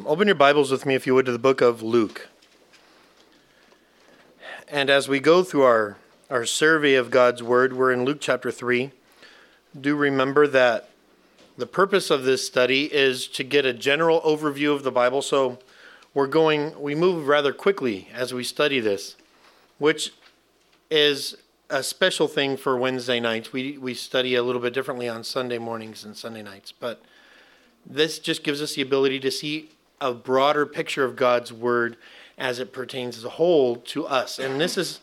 Open your Bibles with me, if you would, to the book of Luke. And as we go through our survey of God's Word, we're in Luke chapter 3. Do remember that the purpose of this study is to get a general overview of the Bible. So we move rather quickly as we study this, which is a special thing for Wednesday nights. We study a little bit differently on Sunday mornings and Sunday nights, but this just gives us the ability to see a broader picture of God's Word as it pertains as a whole to us. And this is,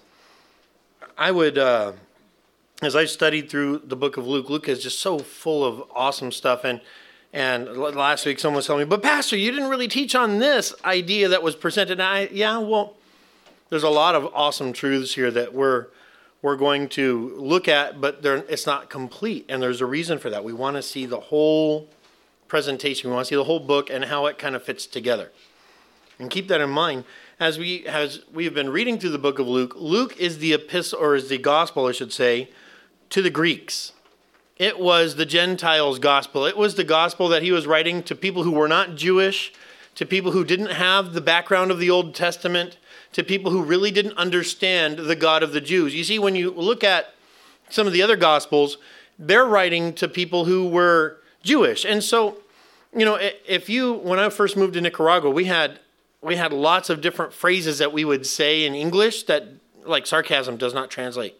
as I studied through the book of Luke, Luke is just so full of awesome stuff. And last week someone was telling me, but Pastor, you didn't really teach on this idea that was presented. There's a lot of awesome truths here that we're going to look at, but it's not complete. And there's a reason for that. We want to see the whole presentation. We want to see the whole book and how it kind of fits together. And keep that in mind as we have been reading through the book of Luke. Luke is the epistle, or is the gospel, I should say, to the Greeks. It was the Gentiles' gospel. It was the gospel that he was writing to people who were not Jewish, to people who didn't have the background of the Old Testament, to people who really didn't understand the God of the Jews. You see, when you look at some of the other gospels, they're writing to people who were Jewish. And so, when I first moved to Nicaragua, we had lots of different phrases that we would say in English that, like, sarcasm does not translate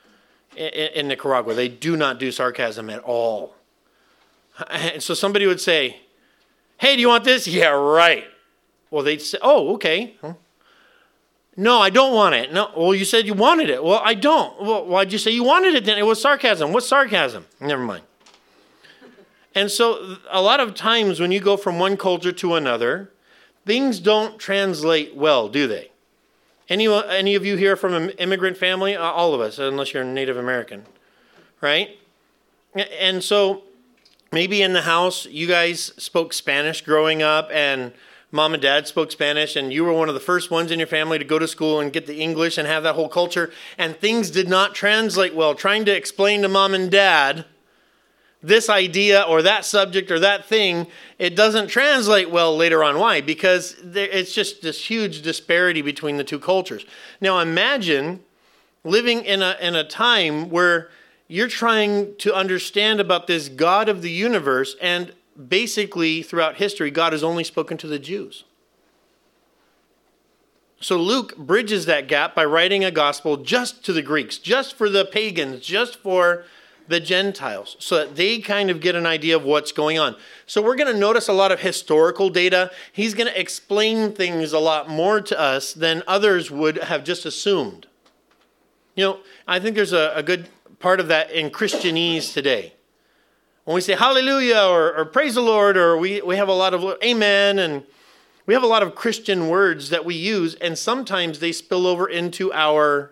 in Nicaragua. They do not do sarcasm at all. And so somebody would say, hey, do you want this? Yeah, right. Well, they'd say, oh, okay. No, I don't want it. No, well, you said you wanted it. Well, I don't. Well, why'd you say you wanted it then? It was sarcasm. What's sarcasm? Never mind. And so a lot of times when you go from one culture to another, things don't translate well, do they? Any of you here from an immigrant family? All of us, unless you're Native American, right? And so maybe in the house, you guys spoke Spanish growing up, and mom and dad spoke Spanish, and you were one of the first ones in your family to go to school and get the English and have that whole culture, and things did not translate well. Trying to explain to mom and dad this idea or that subject or that thing, it doesn't translate well later on. Why? Because it's just this huge disparity between the two cultures. Now imagine living in a time where you're trying to understand about this God of the universe, and basically throughout history, God has only spoken to the Jews. So Luke bridges that gap by writing a gospel just to the Greeks, just for the pagans, just for the Gentiles, so that they kind of get an idea of what's going on. So we're going to notice a lot of historical data. He's going to explain things a lot more to us than others would have just assumed. I think there's a good part of that in Christianese today. When we say hallelujah or praise the Lord, or we have a lot of amen, and we have a lot of Christian words that we use, and sometimes they spill over into our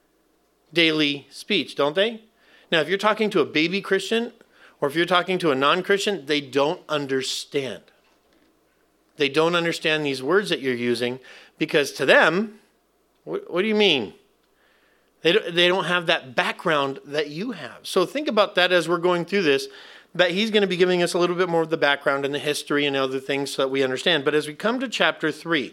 daily speech, don't they? Now, if you're talking to a baby Christian, or if you're talking to a non-Christian, they don't understand. They don't understand these words that you're using, because to them, what do you mean? They don't have that background that you have. So think about that as we're going through this, that he's going to be giving us a little bit more of the background and the history and other things so that we understand. But as we come to chapter 3,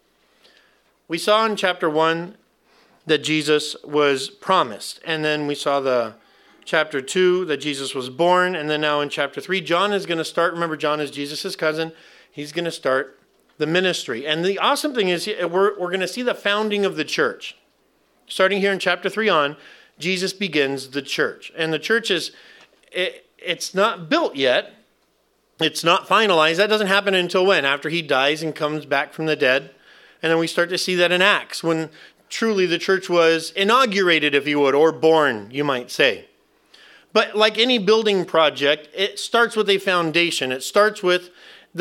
we saw in chapter 1 that Jesus was promised. And then we saw the chapter 2 that Jesus was born. And then now in chapter 3, John is going to start. Remember, John is Jesus' cousin. He's going to start the ministry. And the awesome thing is we're going to see the founding of the church. Starting here in chapter 3 on, Jesus begins the church. And the church it's not built yet. It's not finalized. That doesn't happen until when? After he dies and comes back from the dead. And then we start to see that in Acts, when truly the church was inaugurated, if you would, or born, you might say. But like any building project, it starts with a foundation. It starts with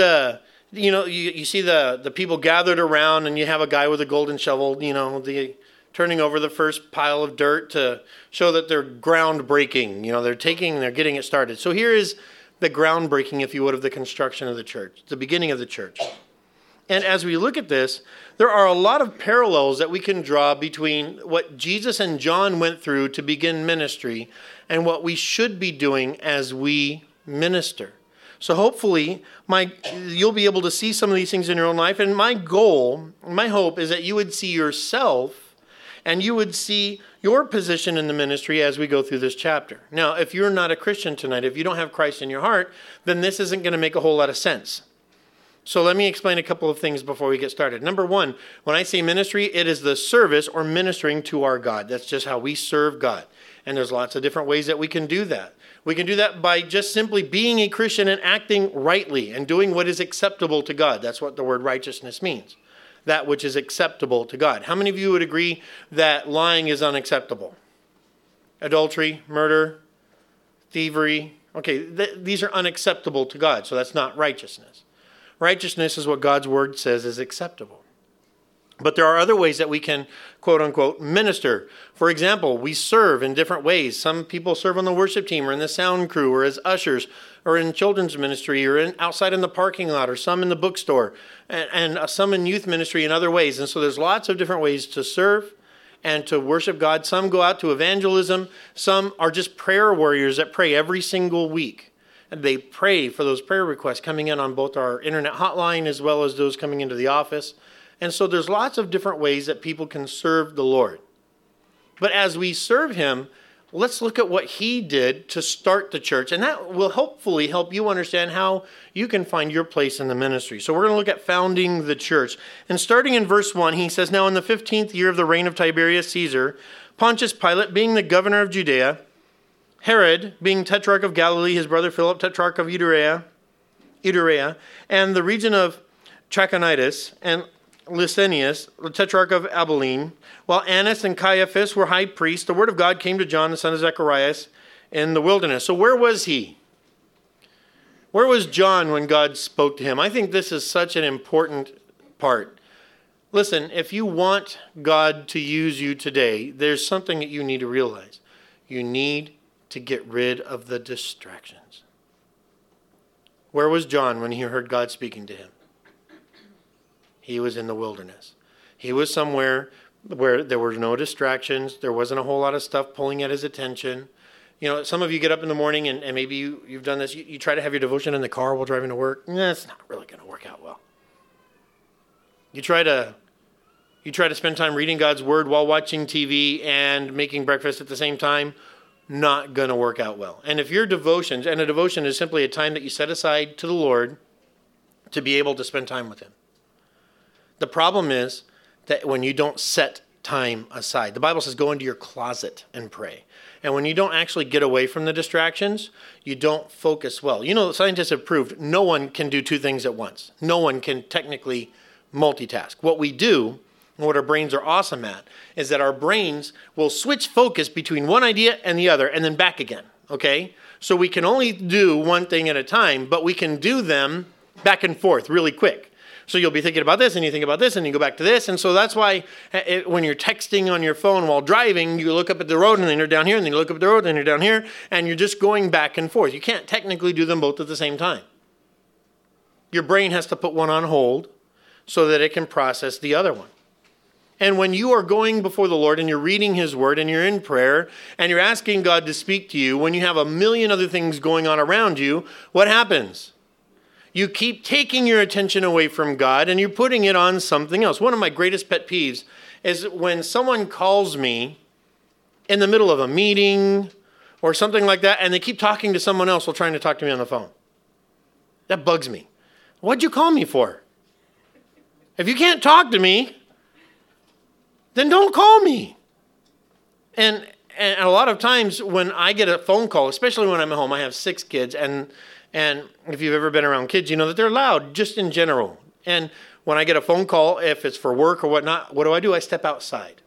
you see the people gathered around, and you have a guy with a golden shovel, turning over the first pile of dirt to show that they're groundbreaking. They're getting it started. So here is the groundbreaking, if you would, of the construction of the church, the beginning of the church. And as we look at this, there are a lot of parallels that we can draw between what Jesus and John went through to begin ministry and what we should be doing as we minister. So hopefully you'll be able to see some of these things in your own life. And my goal, my hope is that you would see yourself and you would see your position in the ministry as we go through this chapter. Now, if you're not a Christian tonight, if you don't have Christ in your heart, then this isn't going to make a whole lot of sense. So let me explain a couple of things before we get started. Number one, when I say ministry, it is the service or ministering to our God. That's just how we serve God. And there's lots of different ways that we can do that. We can do that by just simply being a Christian and acting rightly and doing what is acceptable to God. That's what the word righteousness means. That which is acceptable to God. How many of you would agree that lying is unacceptable? Adultery, murder, thievery. Okay, these are unacceptable to God, so that's not righteousness. Righteousness is what God's word says is acceptable. But there are other ways that we can, quote unquote, minister. For example, we serve in different ways. Some people serve on the worship team or in the sound crew or as ushers or in children's ministry or outside in the parking lot or some in the bookstore and some in youth ministry in other ways. And so there's lots of different ways to serve and to worship God. Some go out to evangelism. Some are just prayer warriors that pray every single week. And they pray for those prayer requests coming in on both our internet hotline as well as those coming into the office. And so there's lots of different ways that people can serve the Lord. But as we serve him, let's look at what he did to start the church. And that will hopefully help you understand how you can find your place in the ministry. So we're going to look at founding the church. And starting in verse 1, he says, "Now in the 15th year of the reign of Tiberius Caesar, Pontius Pilate being the governor of Judea, Herod being tetrarch of Galilee, his brother Philip, tetrarch of Iturea, and the region of Trachonitis, and Lysanias, the tetrarch of Abilene, while Annas and Caiaphas were high priests, the word of God came to John, the son of Zacharias, in the wilderness." So where was he? Where was John when God spoke to him? I think this is such an important part. Listen, if you want God to use you today, there's something that you need to realize. You need to get rid of the distractions. Where was John when he heard God speaking to him? He was in the wilderness. He was somewhere where there were no distractions. There wasn't a whole lot of stuff pulling at his attention. You know, some of you get up in the morning and maybe you've done this. You try to have your devotion in the car while driving to work. It's not really going to work out well. You try to spend time reading God's word while watching TV and making breakfast at the same time. Not going to work out well. And if your devotions, and a devotion is simply a time that you set aside to the Lord to be able to spend time with him. The problem is that when you don't set time aside, the Bible says go into your closet and pray. And when you don't actually get away from the distractions, you don't focus well. You know, scientists have proved no one can do two things at once. No one can technically multitask. What we do, and what our brains are awesome at, is that our brains will switch focus between one idea and the other and then back again, okay? So we can only do one thing at a time, but we can do them back and forth really quick. So you'll be thinking about this, and you think about this, and you go back to this. And so that's why when you're texting on your phone while driving, you look up at the road, and then you're down here, and then you look up at the road, and then you're down here, and you're just going back and forth. You can't technically do them both at the same time. Your brain has to put one on hold so that it can process the other one. And when you are going before the Lord and you're reading his word and you're in prayer and you're asking God to speak to you, when you have a million other things going on around you, what happens? You keep taking your attention away from God and you're putting it on something else. One of my greatest pet peeves is when someone calls me in the middle of a meeting or something like that and they keep talking to someone else while trying to talk to me on the phone. That bugs me. What'd you call me for? If you can't talk to me, then don't call me. And a lot of times when I get a phone call, especially when I'm at home, I have 6 kids, and if you've ever been around kids, you know that they're loud just in general. And when I get a phone call, if it's for work or whatnot, what do? I step outside.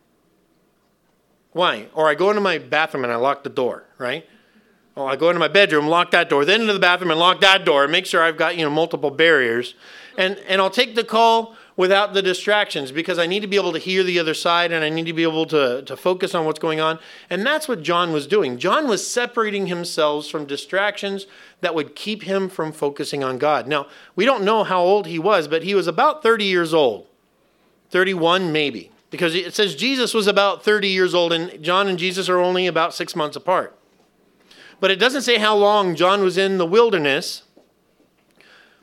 Why? Or I go into my bathroom and I lock the door, right? Or I go into my bedroom, lock that door, then into the bathroom and lock that door and make sure I've got, multiple barriers. And I'll take the call without the distractions because I need to be able to hear the other side and I need to be able to focus on what's going on. And that's what John was doing. John was separating himself from distractions that would keep him from focusing on God. Now, we don't know how old he was, but he was about 30 years old. 31 maybe. Because it says Jesus was about 30 years old and John and Jesus are only about 6 months apart. But it doesn't say how long John was in the wilderness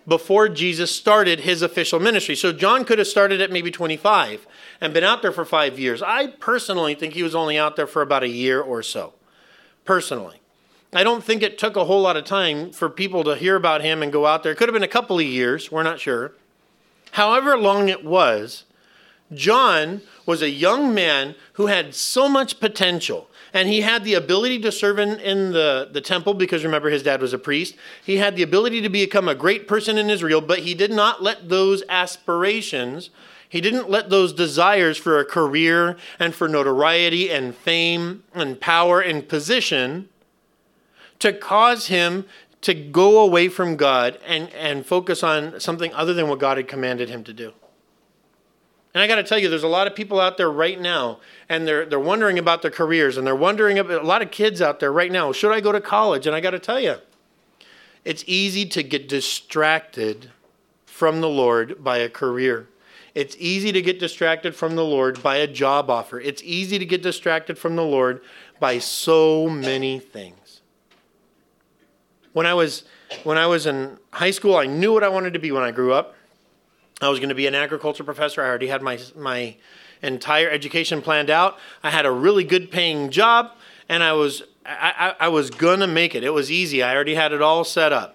before Jesus started his official ministry. So John could have started at maybe 25 and been out there for 5 years. I personally think he was only out there for about a year or so, personally. I don't think it took a whole lot of time for people to hear about him and go out there. It could have been a couple of years, we're not sure. However long it was, John was a young man who had so much potential. And he had the ability to serve in the temple because, remember, his dad was a priest. He had the ability to become a great person in Israel, but he did not let those aspirations, he didn't let those desires for a career and for notoriety and fame and power and position to cause him to go away from God and focus on something other than what God had commanded him to do. And I got to tell you, there's a lot of people out there right now, and they're wondering about their careers, and they're wondering about a lot of kids out there right now. Should I go to college? And I got to tell you, it's easy to get distracted from the Lord by a career. It's easy to get distracted from the Lord by a job offer. It's easy to get distracted from the Lord by so many things. When I was in high school, I knew what I wanted to be when I grew up. I was going to be an agriculture professor. I already had my entire education planned out. I had a really good paying job, and I was going to make it. It was easy. I already had it all set up.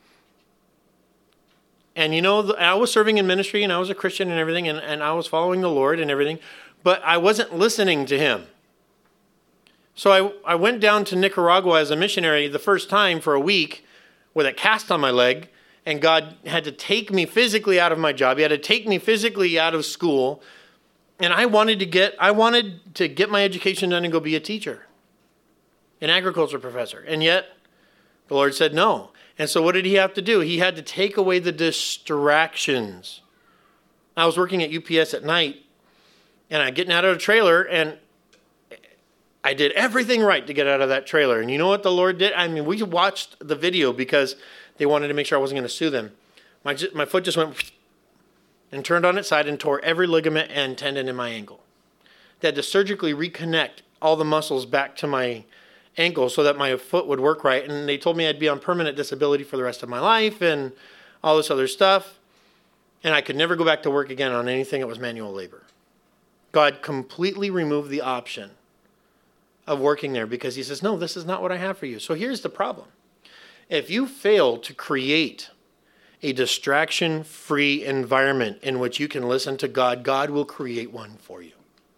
And I was serving in ministry, and I was a Christian and everything, and I was following the Lord and everything, but I wasn't listening to him. So I went down to Nicaragua as a missionary the first time for a week with a cast on my leg. And God had to take me physically out of my job. He had to take me physically out of school. And I wanted to get my education done and go be a teacher, an agriculture professor. And yet the Lord said no. And so what did he have to do? He had to take away the distractions. I was working at UPS at night, and I'm getting out of a trailer, and I did everything right to get out of that trailer. And you know what the Lord did? I mean, we watched the video because they wanted to make sure I wasn't going to sue them. My foot just went and turned on its side and tore every ligament and tendon in my ankle. They had to surgically reconnect all the muscles back to my ankle so that my foot would work right. And they told me I'd be on permanent disability for the rest of my life and all this other stuff. And I could never go back to work again on anything that was manual labor. God completely removed the option of working there because he says, no, this is not what I have for you. So here's the problem. If you fail to create a distraction-free environment in which you can listen to God, God will create one for you.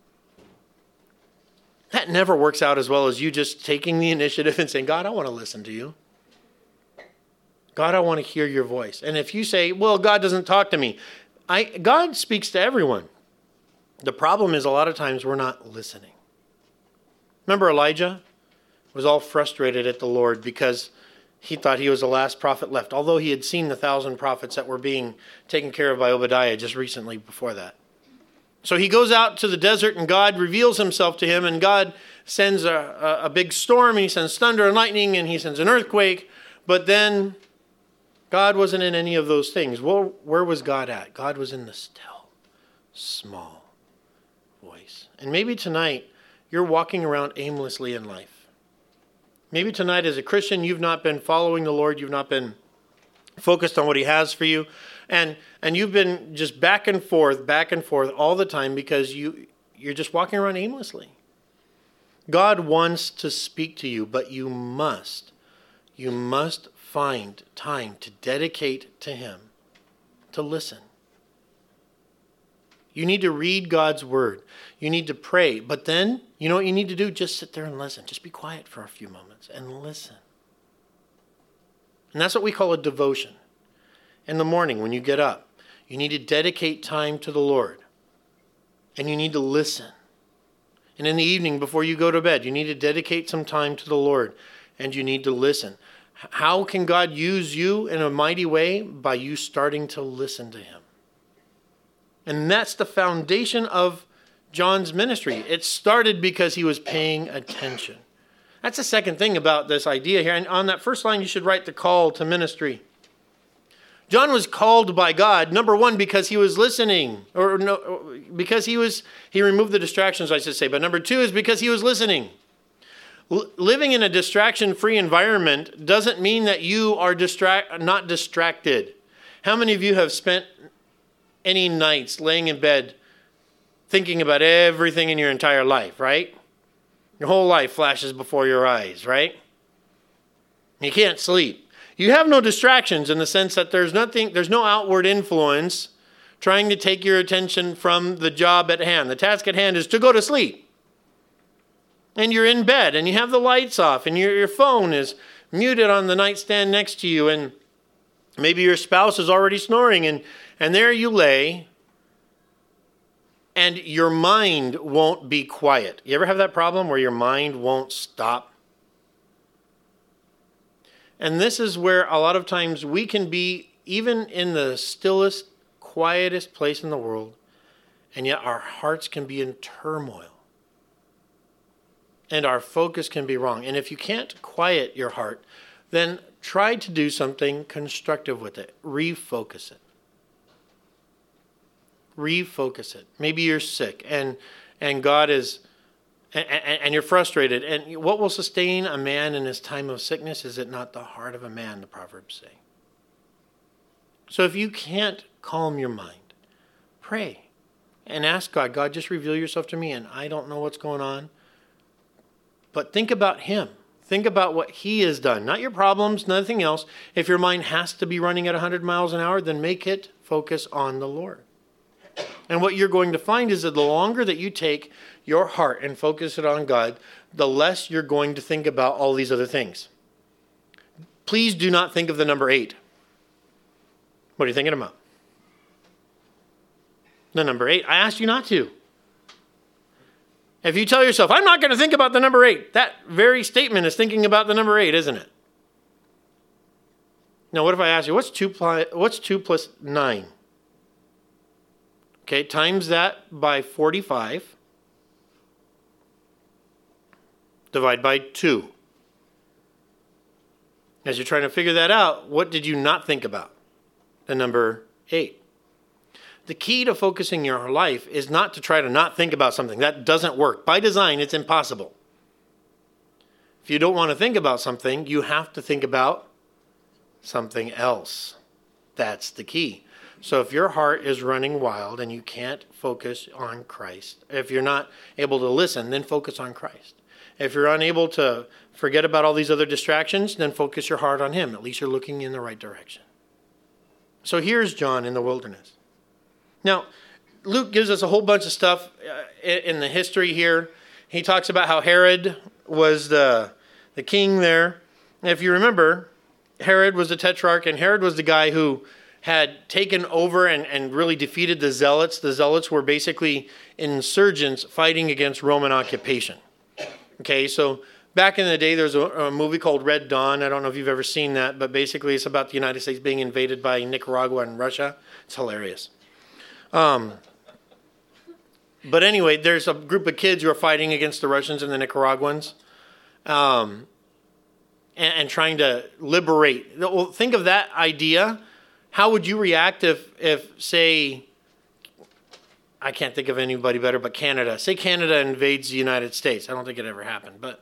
That never works out as well as you just taking the initiative and saying, God, I want to listen to you. God, I want to hear your voice. And if you say, well, God doesn't talk to me, God speaks to everyone. The problem is a lot of times we're not listening. Remember Elijah was all frustrated at the Lord because he thought he was the last prophet left, although he had seen the 1,000 prophets that were being taken care of by Obadiah just recently before that. So he goes out to the desert, and God reveals himself to him, and God sends a big storm, and he sends thunder and lightning, and he sends an earthquake. But then God wasn't in any of those things. Well, where was God at? God was in the still, small voice. And maybe tonight you're walking around aimlessly in life. Maybe tonight as a Christian, you've not been following the Lord. You've not been focused on what he has for you. And you've been just back and forth all the time because you're just walking around aimlessly. God wants to speak to you, but you must find time to dedicate to him, to listen. You need to read God's word. You need to pray. But then, you know what you need to do? Just sit there and listen. Just be quiet for a few moments and listen. And that's what we call a devotion. In the morning when you get up, you need to dedicate time to the Lord. And you need to listen. And in the evening before you go to bed, you need to dedicate some time to the Lord. And you need to listen. How can God use you in a mighty way? By you starting to listen to him. And that's the foundation of John's ministry. It started because he was paying attention. That's the second thing about this idea here. And on that first line, you should write the call to ministry. John was called by God, number one, because he was listening. Because he removed the distractions, I should say. But number two is because he was listening. Living in a distraction-free environment doesn't mean that you are not distracted. How many of you have spent any nights laying in bed thinking about everything in your entire life, right? Your whole life flashes before your eyes, right? You can't sleep. You have no distractions in the sense that there's no outward influence trying to take your attention from the job at hand. The task at hand is to go to sleep. And you're in bed and you have the lights off and your phone is muted on the nightstand next to you, and maybe your spouse is already snoring, and there you lay, and your mind won't be quiet. You ever have that problem where your mind won't stop? And this is where a lot of times we can be even in the stillest, quietest place in the world, and yet our hearts can be in turmoil. And our focus can be wrong. And if you can't quiet your heart, then try to do something constructive with it. Refocus it. Refocus it. Maybe you're sick and God is, and you're frustrated. And what will sustain a man in his time of sickness? Is it not the heart of a man, the Proverbs say? So if you can't calm your mind, pray and ask God, God, just reveal yourself to me, and I don't know what's going on. But think about him. Think about what he has done. Not your problems, nothing else. If your mind has to be running at 100 miles an hour, then make it focus on the Lord. And what you're going to find is that the longer that you take your heart and focus it on God, the less you're going to think about all these other things. Please do not think of the number 8. What are you thinking about? The number 8. I asked you not to. If you tell yourself, I'm not going to think about the number 8, that very statement is thinking about the number 8, isn't it? Now, what if I ask you, what's 2 plus 9? Okay, times that by 45. Divide by 2. As you're trying to figure that out, what did you not think about? The number 8. The key to focusing your life is not to try to not think about something. That doesn't work. By design, it's impossible. If you don't want to think about something, you have to think about something else. That's the key. So if your heart is running wild and you can't focus on Christ, if you're not able to listen, then focus on Christ. If you're unable to forget about all these other distractions, then focus your heart on him. At least you're looking in the right direction. So here's John in the wilderness. Now, Luke gives us a whole bunch of stuff in the history here. He talks about how Herod was the king there. And if you remember, Herod was the tetrarch, and Herod was the guy who had taken over and really defeated the Zealots. The Zealots were basically insurgents fighting against Roman occupation. Okay, so back in the day, there's a movie called Red Dawn. I don't know if you've ever seen that, but basically it's about the United States being invaded by Nicaragua and Russia. It's hilarious. But anyway, there's a group of kids who are fighting against the Russians and the Nicaraguans, and trying to liberate. Well, think of that idea. How would you react if, say, I can't think of anybody better, but Canada. Say Canada invades the United States. I don't think it ever happened, but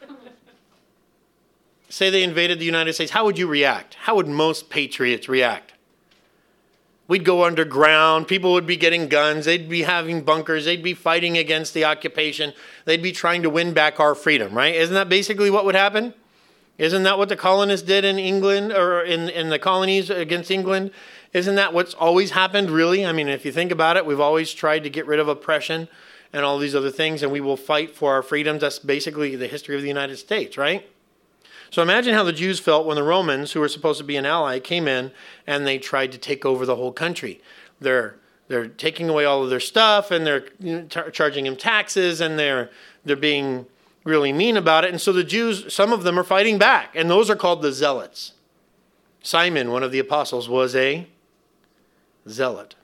say they invaded the United States. How would you react? How would most patriots react? We'd go underground. People would be getting guns. They'd be having bunkers. They'd be fighting against the occupation. They'd be trying to win back our freedom, right? Isn't that basically what would happen? Isn't that what the colonists did in England, or in the colonies against England? Isn't that what's always happened, really? I mean, if you think about it, we've always tried to get rid of oppression and all these other things, and we will fight for our freedoms. That's basically the history of the United States, right? So imagine how the Jews felt when the Romans, who were supposed to be an ally, came in and they tried to take over the whole country. They're taking away all of their stuff, and they're charging them taxes, and they're being really mean about it. And so the Jews, some of them are fighting back, and those are called the Zealots. Simon, one of the apostles, was a zealot.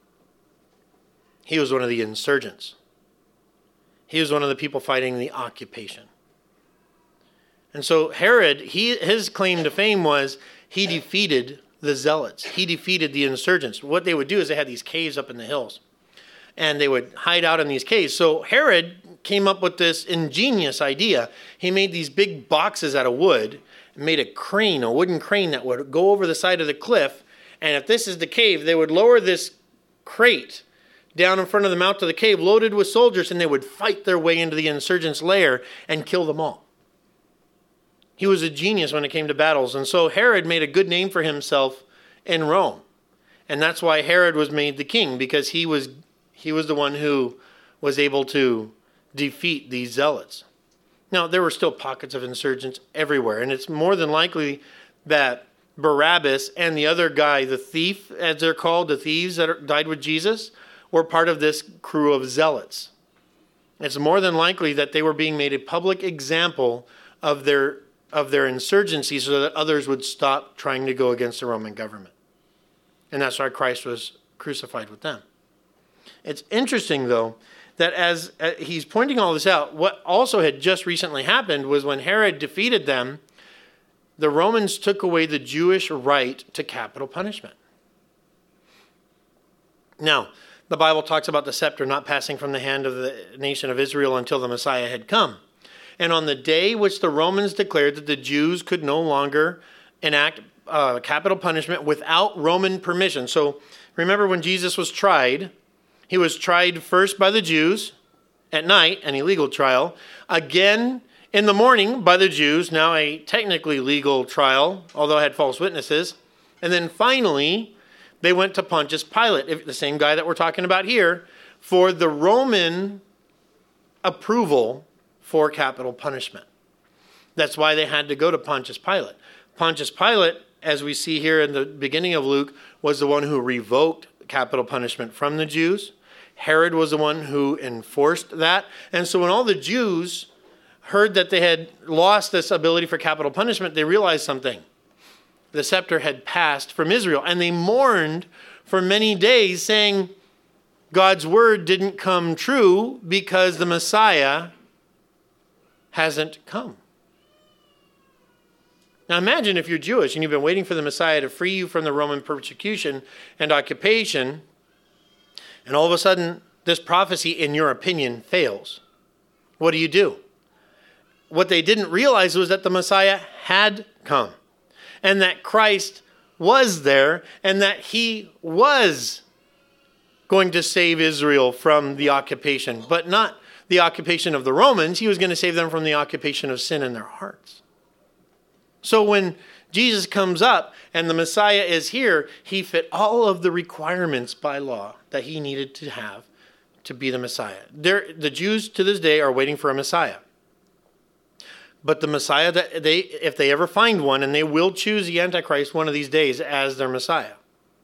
He was one of the insurgents. He was one of the people fighting the occupation. And so Herod, his claim to fame was he defeated the Zealots. He defeated the insurgents. What they would do is they had these caves up in the hills, and they would hide out in these caves. So Herod came up with this ingenious idea. He made these big boxes out of wood, made a crane, a wooden crane that would go over the side of the cliff, And if this is the cave, they would lower this crate down in front of the mouth of the cave, loaded with soldiers, and they would fight their way into the insurgents' lair and kill them all. He was a genius when it came to battles. And so Herod made a good name for himself in Rome. And that's why Herod was made the king, because he was the one who was able to defeat these zealots. Now, there were still pockets of insurgents everywhere, and it's more than likely that Barabbas and the other guy, the thief, as they're called, the thieves that died with Jesus, were part of this crew of zealots. It's more than likely that they were being made a public example of their insurgency so that others would stop trying to go against the Roman government. And that's why Christ was crucified with them. It's interesting, though, that as he's pointing all this out, what also had just recently happened was when Herod defeated them, the Romans took away the Jewish right to capital punishment. Now, the Bible talks about the scepter not passing from the hand of the nation of Israel until the Messiah had come. And on the day which the Romans declared that the Jews could no longer enact capital punishment without Roman permission. So remember when Jesus was tried, he was tried first by the Jews at night, an illegal trial, again in the morning by the Jews, now a technically legal trial, although it had false witnesses. And then finally, they went to Pontius Pilate, the same guy that we're talking about here, for the Roman approval for capital punishment. That's why they had to go to Pontius Pilate. Pontius Pilate, as we see here in the beginning of Luke, was the one who revoked capital punishment from the Jews. Herod was the one who enforced that. And so when all the Jews heard that they had lost this ability for capital punishment, they realized something. The scepter had passed from Israel, and they mourned for many days, saying God's word didn't come true because the Messiah hasn't come. Now imagine if you're Jewish and you've been waiting for the Messiah to free you from the Roman persecution and occupation, and all of a sudden this prophecy, in your opinion, fails. What do? What they didn't realize was that the Messiah had come, and that Christ was there, and that he was going to save Israel from the occupation, but not the occupation of the Romans. He was going to save them from the occupation of sin in their hearts. So when Jesus comes up and the Messiah is here, he fit all of the requirements by law that he needed to have to be the Messiah. The Jews to this day are waiting for a Messiah. But the Messiah, if they ever find one, and they will choose the Antichrist one of these days as their Messiah,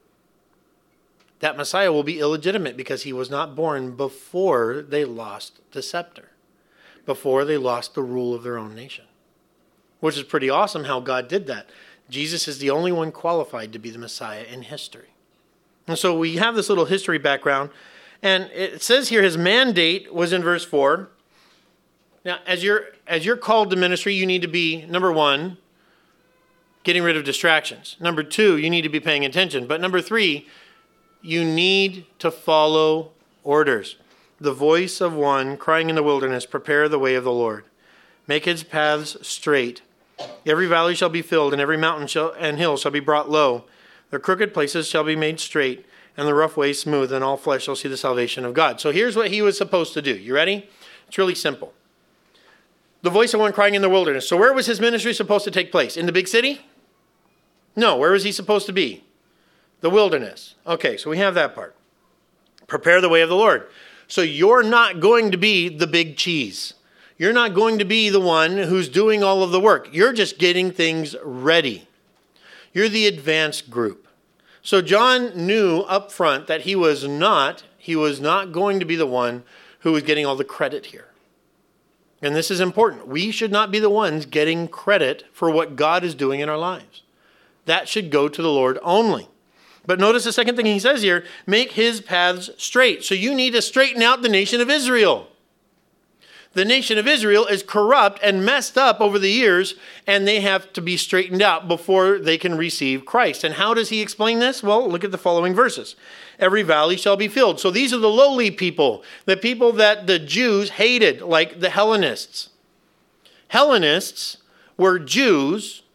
that Messiah will be illegitimate because he was not born before they lost the scepter, before they lost the rule of their own nation, which is pretty awesome how God did that. Jesus is the only one qualified to be the Messiah in history. And so we have this little history background, and it says here his mandate was in verse 4. Now, as you're called to ministry, you need to be, number one, getting rid of distractions. Number two, you need to be paying attention. But number three, you need to follow orders. The voice of one crying in the wilderness, prepare the way of the Lord. Make his paths straight. Every valley shall be filled, and every mountain and hill shall be brought low. The crooked places shall be made straight, and the rough ways smooth, and all flesh shall see the salvation of God. So here's what he was supposed to do. You ready? It's really simple. The voice of one crying in the wilderness. So where was his ministry supposed to take place? In the big city? No. Where was he supposed to be? The wilderness. Okay, so we have that part. Prepare the way of the Lord. So you're not going to be the big cheese. You're not going to be the one who's doing all of the work. You're just getting things ready. You're the advanced group. So John knew up front that he was not going to be the one who was getting all the credit here. And this is important. We should not be the ones getting credit for what God is doing in our lives. That should go to the Lord only. But notice the second thing he says here, make his paths straight. So you need to straighten out the nation of Israel. The nation of Israel is corrupt and messed up over the years, and they have to be straightened out before they can receive Christ. And how does he explain this? Well, look at the following verses. Every valley shall be filled. So these are the lowly people, the people that the Jews hated, like the Hellenists. Hellenists were Jews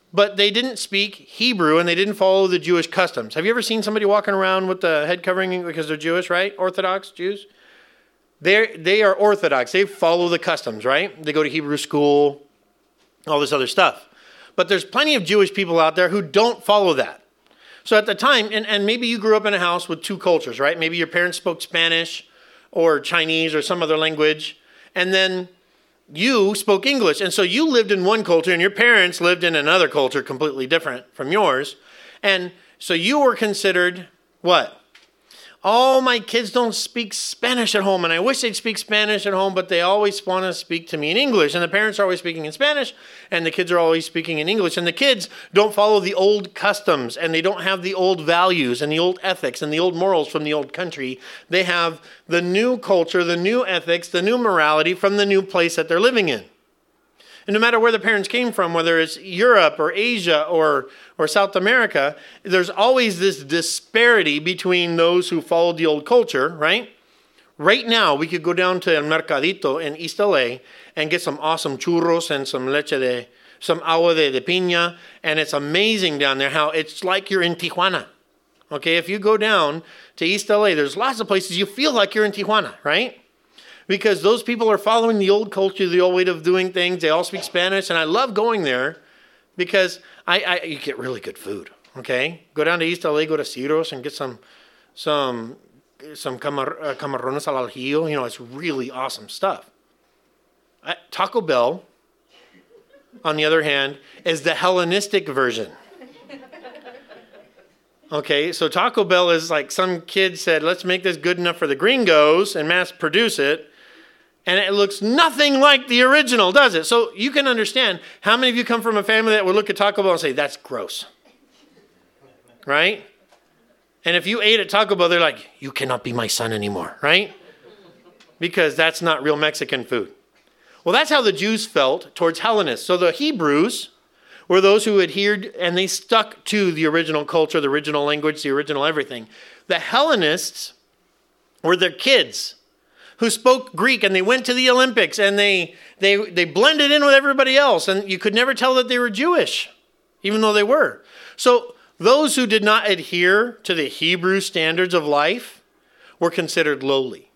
but they didn't speak Hebrew and they didn't follow the Jewish customs. Have you ever seen somebody walking around with the head covering because they're Jewish, right? Orthodox Jews? They are Orthodox. They follow the customs, right? They go to Hebrew school, all this other stuff. But there's plenty of Jewish people out there who don't follow that. So at the time, and maybe you grew up in a house with two cultures, right? Maybe your parents spoke Spanish or Chinese or some other language, and then you spoke English. And so you lived in one culture and your parents lived in another culture completely different from yours. And so you were considered what? Oh, my kids don't speak Spanish at home, and I wish they'd speak Spanish at home, but they always want to speak to me in English. And the parents are always speaking in Spanish, and the kids are always speaking in English. And the kids don't follow the old customs, and they don't have the old values and the old ethics and the old morals from the old country. They have the new culture, the new ethics, the new morality from the new place that they're living in. And no matter where the parents came from, whether it's Europe or Asia or South America, there's always this disparity between those who followed the old culture, right? Right now, we could go down to El Mercadito in East LA and get some awesome churros and some agua de piña, and it's amazing down there how it's like you're in Tijuana. Okay, if you go down to East LA, there's lots of places you feel like you're in Tijuana, right? Because those people are following the old culture, the old way of doing things. They all speak Spanish, and I love going there because you get really good food. Okay, go down to East LA, go to Ciro's, and get some camarones al ajillo. You know, it's really awesome stuff. Taco Bell, on the other hand, is the Hellenistic version. Okay, so Taco Bell is like some kid said, let's make this good enough for the gringos and mass produce it. And it looks nothing like the original, does it? So you can understand how many of you come from a family that would look at Taco Bell and say, that's gross. Right? And if you ate at Taco Bell, they're like, you cannot be my son anymore, right? Because that's not real Mexican food. Well, that's how the Jews felt towards Hellenists. So the Hebrews were those who adhered and they stuck to the original culture, the original language, the original everything. The Hellenists were their kids who spoke Greek, and they went to the Olympics, and they blended in with everybody else, and you could never tell that they were Jewish, even though they were. So those who did not adhere to the Hebrew standards of life were considered lowly.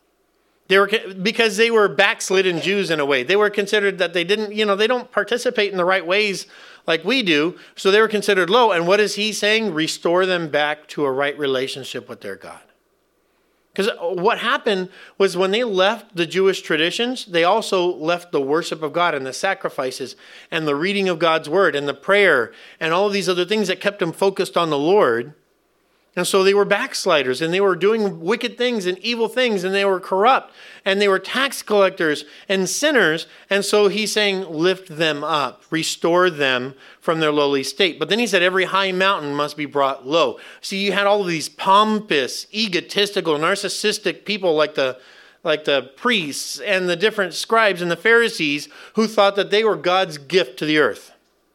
Because they were backslidden Jews in a way. They were considered that they don't participate in the right ways like we do, so they were considered low. And what is he saying? Restore them back to a right relationship with their God. Because what happened was when they left the Jewish traditions, they also left the worship of God and the sacrifices and the reading of God's word and the prayer and all of these other things that kept them focused on the Lord. And so they were backsliders, and they were doing wicked things and evil things, and they were corrupt, and they were tax collectors and sinners. And so he's saying, lift them up, restore them from their lowly state. But then he said, every high mountain must be brought low. See, you had all of these pompous, egotistical, narcissistic people like the priests and the different scribes and the Pharisees who thought that they were God's gift to the earth.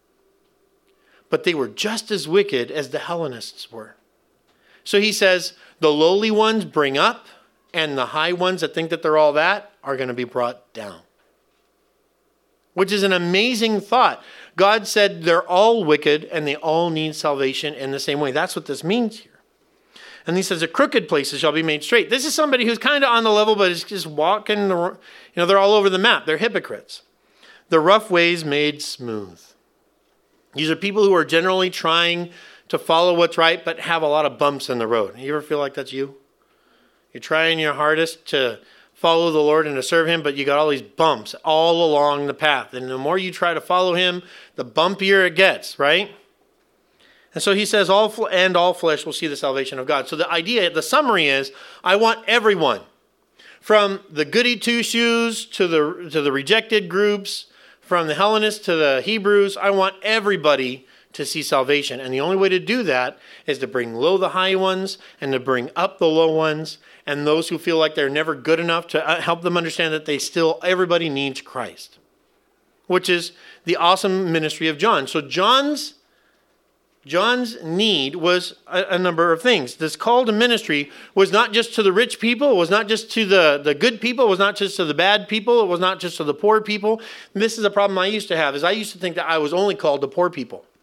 But they were just as wicked as the Hellenists were. So he says, the lowly ones bring up, and the high ones that think that they're all that are going to be brought down. Which is an amazing thought. God said they're all wicked, and they all need salvation in the same way. That's what this means here. And he says, the crooked places shall be made straight. This is somebody who's kind of on the level, but is just walking, they're all over the map. They're hypocrites. The rough ways made smooth. These are people who are generally trying to follow what's right, but have a lot of bumps in the road. You ever feel like that's you? You're trying your hardest to follow the Lord and to serve him, but you got all these bumps all along the path. And the more you try to follow him, the bumpier it gets, right? And so he says, all flesh will see the salvation of God. So the summary is, I want everyone, from the goody two-shoes to the rejected groups, from the Hellenists to the Hebrews, I want everybody to see salvation. And the only way to do that is to bring low the high ones and to bring up the low ones, and those who feel like they're never good enough, to help them understand that everybody needs Christ, which is the awesome ministry of John. So John's need was a number of things. This call to ministry was not just to the rich people. It was not just to the good people. It was not just to the bad people. It was not just to the poor people. And this is a problem I used to have, is I used to think that I was only called to poor people.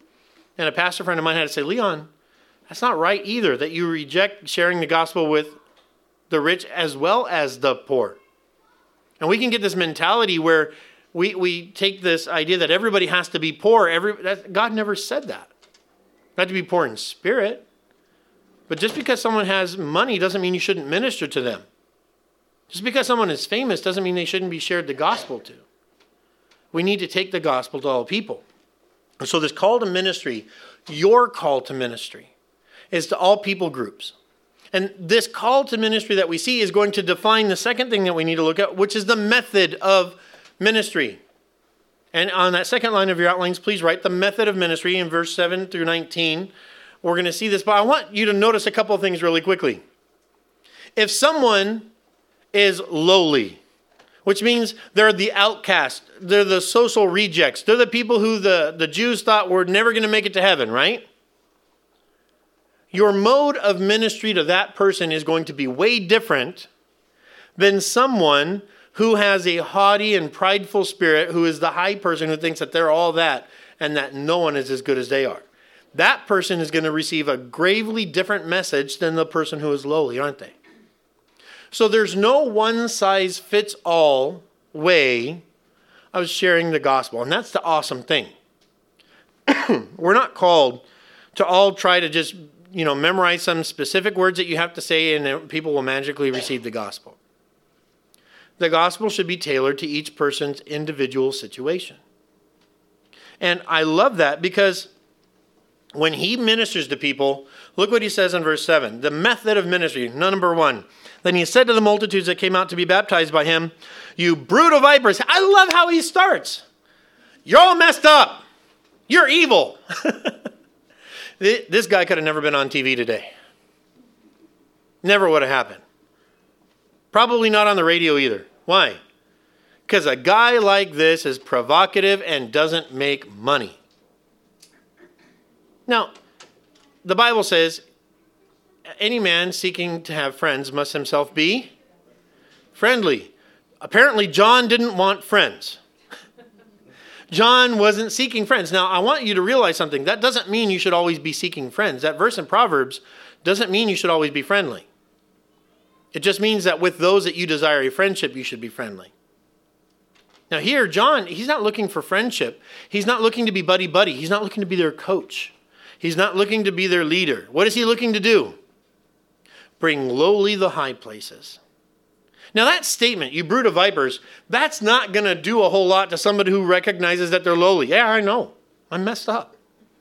And a pastor friend of mine had to say, Leon, that's not right either, that you reject sharing the gospel with the rich as well as the poor. And we can get this mentality where we take this idea that everybody has to be poor. God never said that. Not to be poor in spirit. But just because someone has money doesn't mean you shouldn't minister to them. Just because someone is famous doesn't mean they shouldn't be shared the gospel to. We need to take the gospel to all people. And so this call to ministry, your call to ministry, is to all people groups. And this call to ministry that we see is going to define the second thing that we need to look at, which is the method of ministry. And on that second line of your outlines, please write the method of ministry in verse 7 through 19. We're going to see this, but I want you to notice a couple of things really quickly. If someone is lowly, which means they're the outcast, they're the social rejects, they're the people who the Jews thought were never going to make it to heaven, right? Your mode of ministry to that person is going to be way different than someone who has a haughty and prideful spirit, who is the high person who thinks that they're all that and that no one is as good as they are. That person is going to receive a gravely different message than the person who is lowly, aren't they? So there's no one-size-fits-all way of sharing the gospel, and that's the awesome thing. We're not called to all try to just memorize some specific words that you have to say and people will magically receive the gospel. The gospel should be tailored to each person's individual situation. And I love that because when he ministers to people, look what he says in verse 7. The method of ministry, number 1. Then he said to the multitudes that came out to be baptized by him, you brood of vipers. I love how he starts. You're all messed up. You're evil. This guy could have never been on TV today. Never would have happened. Probably not on the radio either. Why? Because a guy like this is provocative and doesn't make money. Now, the Bible says, any man seeking to have friends must himself be friendly. Apparently, John didn't want friends. John wasn't seeking friends. Now, I want you to realize something. That doesn't mean you should always be seeking friends. That verse in Proverbs doesn't mean you should always be friendly. It just means that with those that you desire a friendship, you should be friendly. Now here, John, he's not looking for friendship. He's not looking to be buddy-buddy. He's not looking to be their coach. He's not looking to be their leader. What is he looking to do? Bring lowly the high places. Now that statement, you brood of vipers, that's not going to do a whole lot to somebody who recognizes that they're lowly. Yeah, I know. I'm messed up.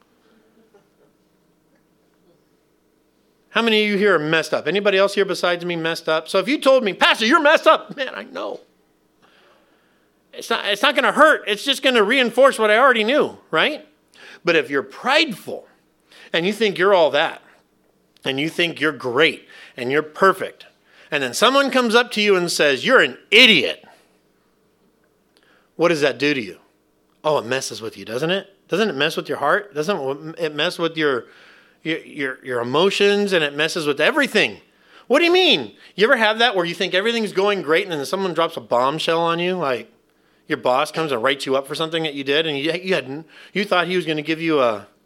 How many of you here are messed up? Anybody else here besides me messed up? So if you told me, Pastor, you're messed up, man, I know. It's not going to hurt. It's just going to reinforce what I already knew, right? But if you're prideful and you think you're all that, and you think you're great and you're perfect, and then someone comes up to you and says, you're an idiot, what does that do to you? Oh, it messes with you, doesn't it? Doesn't it mess with your heart? Doesn't it mess with your emotions, and it messes with everything? What do you mean? You ever have that where you think everything's going great and then someone drops a bombshell on you? Like your boss comes and writes you up for something that you did, and you thought he was going to give you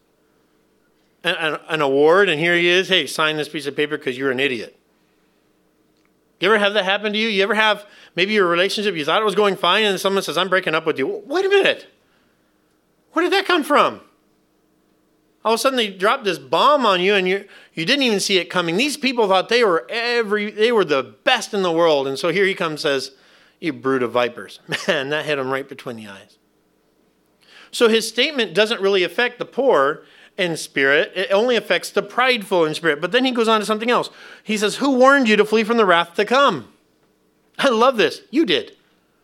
an award, and here he is. Hey, sign this piece of paper because you're an idiot. You ever have that happen to you? You ever have maybe your relationship, you thought it was going fine, and then someone says, I'm breaking up with you. Wait a minute. Where did that come from? All of a sudden they dropped this bomb on you and you didn't even see it coming. These people thought they were the best in the world. And so here he comes and says, you brood of vipers. Man, that hit him right between the eyes. So his statement doesn't really affect the poor in spirit. It only affects the prideful in spirit. But then he goes on to something else. He says, who warned you to flee from the wrath to come? I love this. You did.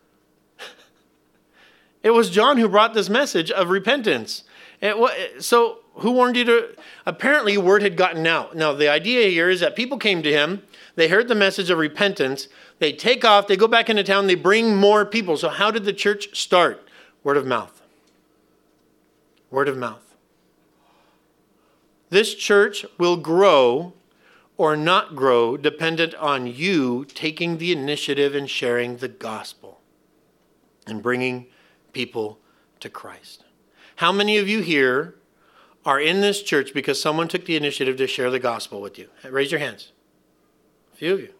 It was John who brought this message of repentance. So who warned you to? Apparently word had gotten out. Now the idea here is that people came to him. They heard the message of repentance. They take off. They go back into town. They bring more people. So how did the church start? Word of mouth. Word of mouth. This church will grow or not grow dependent on you taking the initiative and sharing the gospel and bringing people to Christ. How many of you here are in this church because someone took the initiative to share the gospel with you? Raise your hands. A few of you.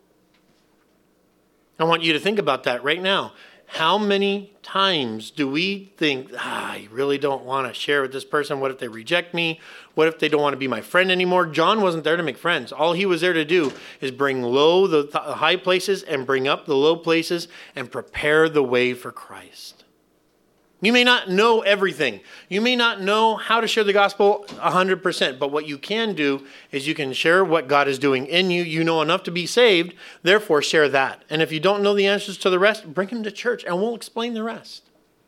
I want you to think about that right now. How many times do we think, I really don't want to share with this person? What if they reject me? What if they don't want to be my friend anymore? John wasn't there to make friends. All he was there to do is bring low the high places and bring up the low places and prepare the way for Christ. You may not know everything. You may not know how to share the gospel 100%, but what you can do is you can share what God is doing in you. You know enough to be saved, therefore share that. And if you don't know the answers to the rest, bring them to church and we'll explain the rest.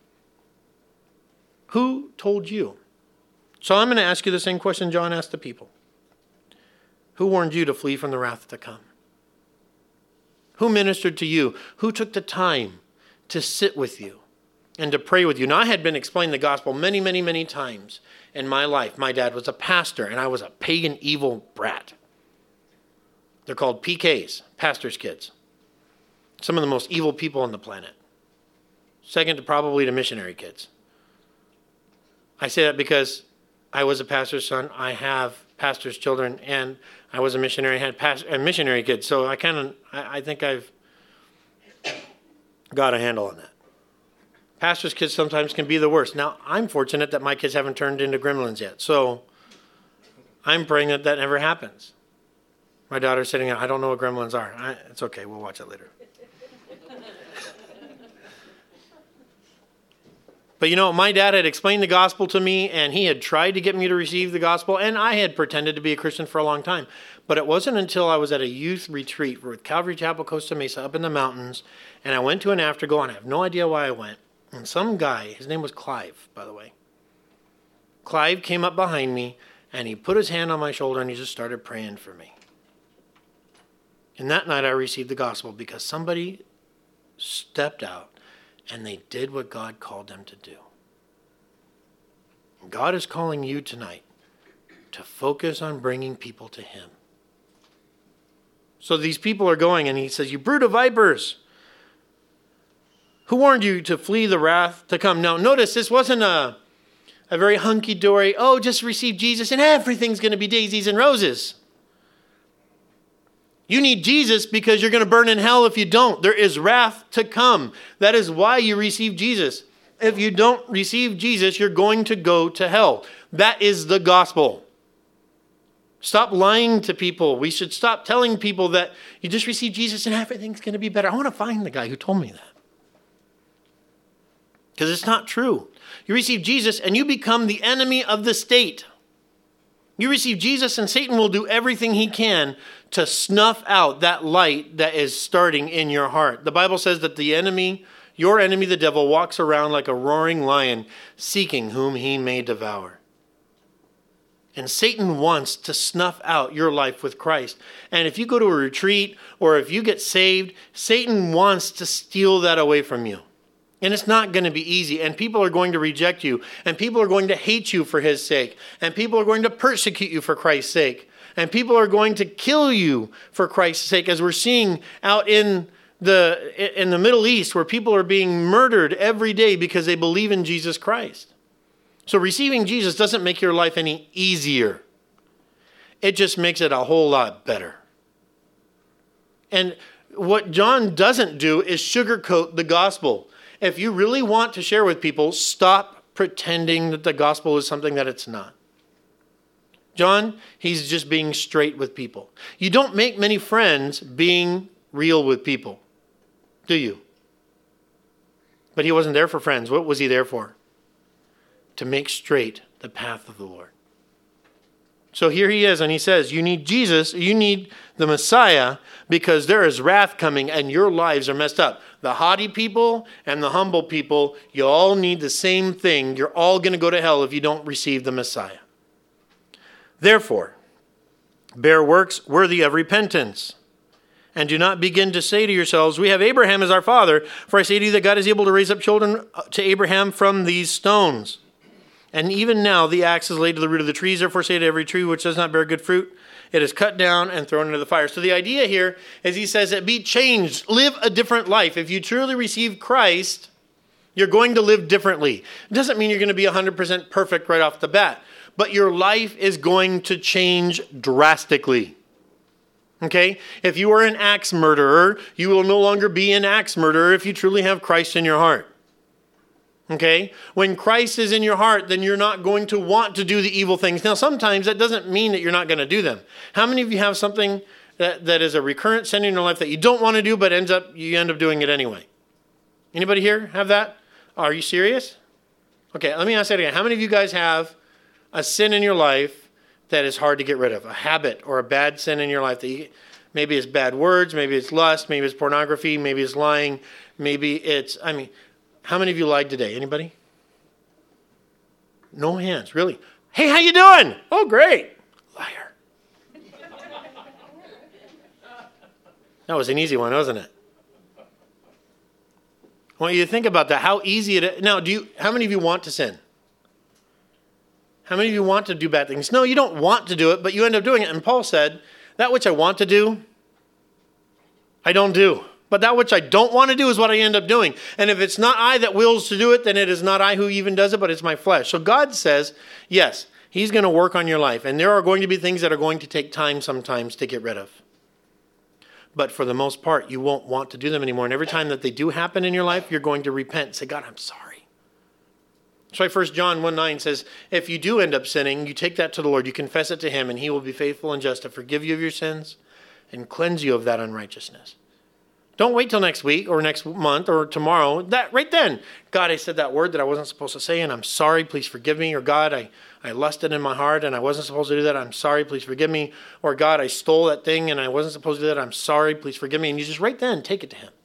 Who told you? So I'm going to ask you the same question John asked the people. Who warned you to flee from the wrath to come? Who ministered to you? Who took the time to sit with you and to pray with you? Now, I had been explaining the gospel many, many, many times in my life. My dad was a pastor, and I was a pagan, evil brat. They're called PKs, pastor's kids. Some of the most evil people on the planet. Second to probably the missionary kids. I say that because I was a pastor's son. I have pastor's children, and I was a missionary. I had missionary kids, so I think I've got a handle on that. Pastor's kids sometimes can be the worst. Now, I'm fortunate that my kids haven't turned into gremlins yet. So I'm praying that that never happens. My daughter's sitting there, I don't know what gremlins are. It's okay, we'll watch it later. But you know, my dad had explained the gospel to me, and he had tried to get me to receive the gospel, and I had pretended to be a Christian for a long time. But it wasn't until I was at a youth retreat with Calvary Chapel, Costa Mesa, up in the mountains, and I went to an afterglow, and I have no idea why I went. And some guy, his name was Clive, by the way. Clive came up behind me, and he put his hand on my shoulder, and he just started praying for me. And that night I received the gospel because somebody stepped out, and they did what God called them to do. And God is calling you tonight to focus on bringing people to Him. So these people are going, and he says, you brood of vipers. Who warned you to flee the wrath to come? Now, notice this wasn't a very hunky-dory, just receive Jesus and everything's going to be daisies and roses. You need Jesus because you're going to burn in hell if you don't. There is wrath to come. That is why you receive Jesus. If you don't receive Jesus, you're going to go to hell. That is the gospel. Stop lying to people. We should stop telling people that you just receive Jesus and everything's going to be better. I want to find the guy who told me that. Because it's not true. You receive Jesus and you become the enemy of the state. You receive Jesus and Satan will do everything he can to snuff out that light that is starting in your heart. The Bible says that the enemy, your enemy, the devil, walks around like a roaring lion, seeking whom he may devour. And Satan wants to snuff out your life with Christ. And if you go to a retreat or if you get saved, Satan wants to steal that away from you. And it's not going to be easy. And people are going to reject you. And people are going to hate you for his sake. And people are going to persecute you for Christ's sake. And people are going to kill you for Christ's sake, as we're seeing out in the Middle East, where people are being murdered every day because they believe in Jesus Christ. So receiving Jesus doesn't make your life any easier. It just makes it a whole lot better. And what John doesn't do is sugarcoat the gospel. If you really want to share with people, stop pretending that the gospel is something that it's not. John, he's just being straight with people. You don't make many friends being real with people, do you? But he wasn't there for friends. What was he there for? To make straight the path of the Lord. So here he is, and he says, you need Jesus, you need the Messiah, because there is wrath coming and your lives are messed up. The haughty people and the humble people, you all need the same thing. You're all going to go to hell if you don't receive the Messiah. Therefore, bear works worthy of repentance. And do not begin to say to yourselves, we have Abraham as our father. For I say to you that God is able to raise up children to Abraham from these stones. And even now the axe is laid to the root of the trees. Therefore say to every tree which does not bear good fruit, it is cut down and thrown into the fire. So the idea here is he says that be changed. Live a different life. If you truly receive Christ, you're going to live differently. It doesn't mean you're going to be 100% perfect right off the bat. but your life is going to change drastically. Okay? If you are an axe murderer, you will no longer be an axe murderer if you truly have Christ in your heart. Okay? When Christ is in your heart, then you're not going to want to do the evil things. Now, sometimes that doesn't mean that you're not going to do them. How many of you have something that is a recurrent sin in your life that you don't want to do, but you end up doing it anyway? Anybody here have that? Are you serious? Okay, let me ask that again. How many of you guys have a sin in your life that is hard to get rid of? A habit or a bad sin in your life that maybe it's bad words, maybe it's lust, maybe it's pornography, maybe it's lying, maybe it's, how many of you lied today? Anybody? No hands, really. Hey, how you doing? Oh, great. Liar. That was an easy one, wasn't it? I want you to think about that, how easy it is. Now, how many of you want to sin? How many of you want to do bad things? No, you don't want to do it, but you end up doing it. And Paul said, that which I want to do, I don't do. But that which I don't want to do is what I end up doing. And if it's not I that wills to do it, then it is not I who even does it, but it's my flesh. So God says, yes, he's going to work on your life. And there are going to be things that are going to take time sometimes to get rid of. But for the most part, you won't want to do them anymore. And every time that they do happen in your life, you're going to repent and say, God, I'm sorry. That's why 1 John 1:9 says, if you do end up sinning, you take that to the Lord, you confess it to him, and he will be faithful and just to forgive you of your sins and cleanse you of that unrighteousness. Don't wait till next week or next month or tomorrow. That right then, God, I said that word that I wasn't supposed to say, and I'm sorry, please forgive me. Or God, I lusted in my heart and I wasn't supposed to do that. I'm sorry, please forgive me. Or God, I stole that thing and I wasn't supposed to do that. I'm sorry, please forgive me. And you just right then take it to him.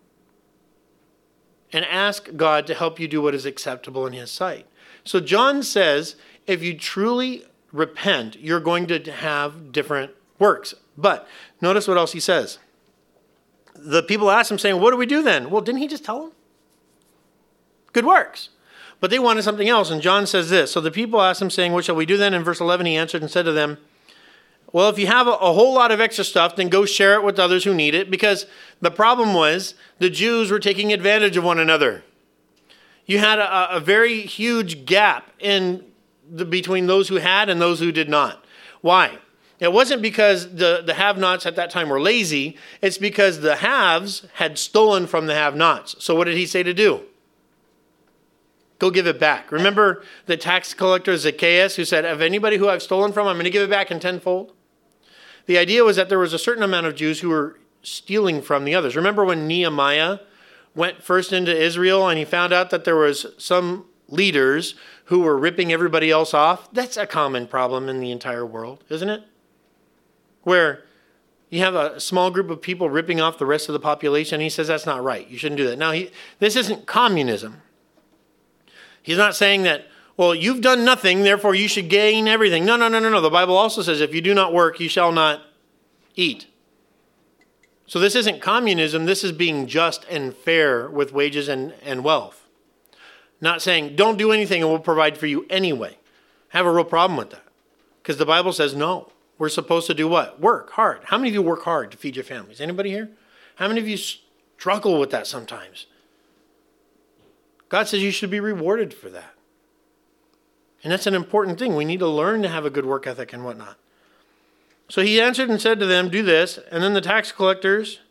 And ask God to help you do what is acceptable in his sight. So John says, if you truly repent, you're going to have different works. But notice what else he says. The people asked him saying, what do we do then? Well, didn't he just tell them? Good works. But they wanted something else. And John says this. So the people asked him saying, what shall we do then? In verse 11, he answered and said to them, well, if you have a whole lot of extra stuff, then go share it with others who need it. Because the problem was the Jews were taking advantage of one another. You had a very huge gap between those who had and those who did not. Why? It wasn't because the have-nots at that time were lazy. It's because the haves had stolen from the have-nots. So what did he say to do? Go give it back. Remember the tax collector Zacchaeus who said, of anybody who I've stolen from, I'm going to give it back in tenfold? The idea was that there was a certain amount of Jews who were stealing from the others. Remember when Nehemiah went first into Israel and he found out that there was some leaders who were ripping everybody else off? That's a common problem in the entire world, isn't it? Where you have a small group of people ripping off the rest of the population. He says that's not right. You shouldn't do that. Now, this isn't communism. He's not saying that, well, you've done nothing, therefore you should gain everything. No. The Bible also says if you do not work, you shall not eat. So this isn't communism. This is being just and fair with wages and wealth. Not saying don't do anything and we'll provide for you anyway. I have a real problem with that. Because the Bible says no. We're supposed to do what? Work hard. How many of you work hard to feed your families? Anybody here? How many of you struggle with that sometimes? God says you should be rewarded for that. And that's an important thing. We need to learn to have a good work ethic and whatnot. So he answered and said to them, do this. And then the tax collectors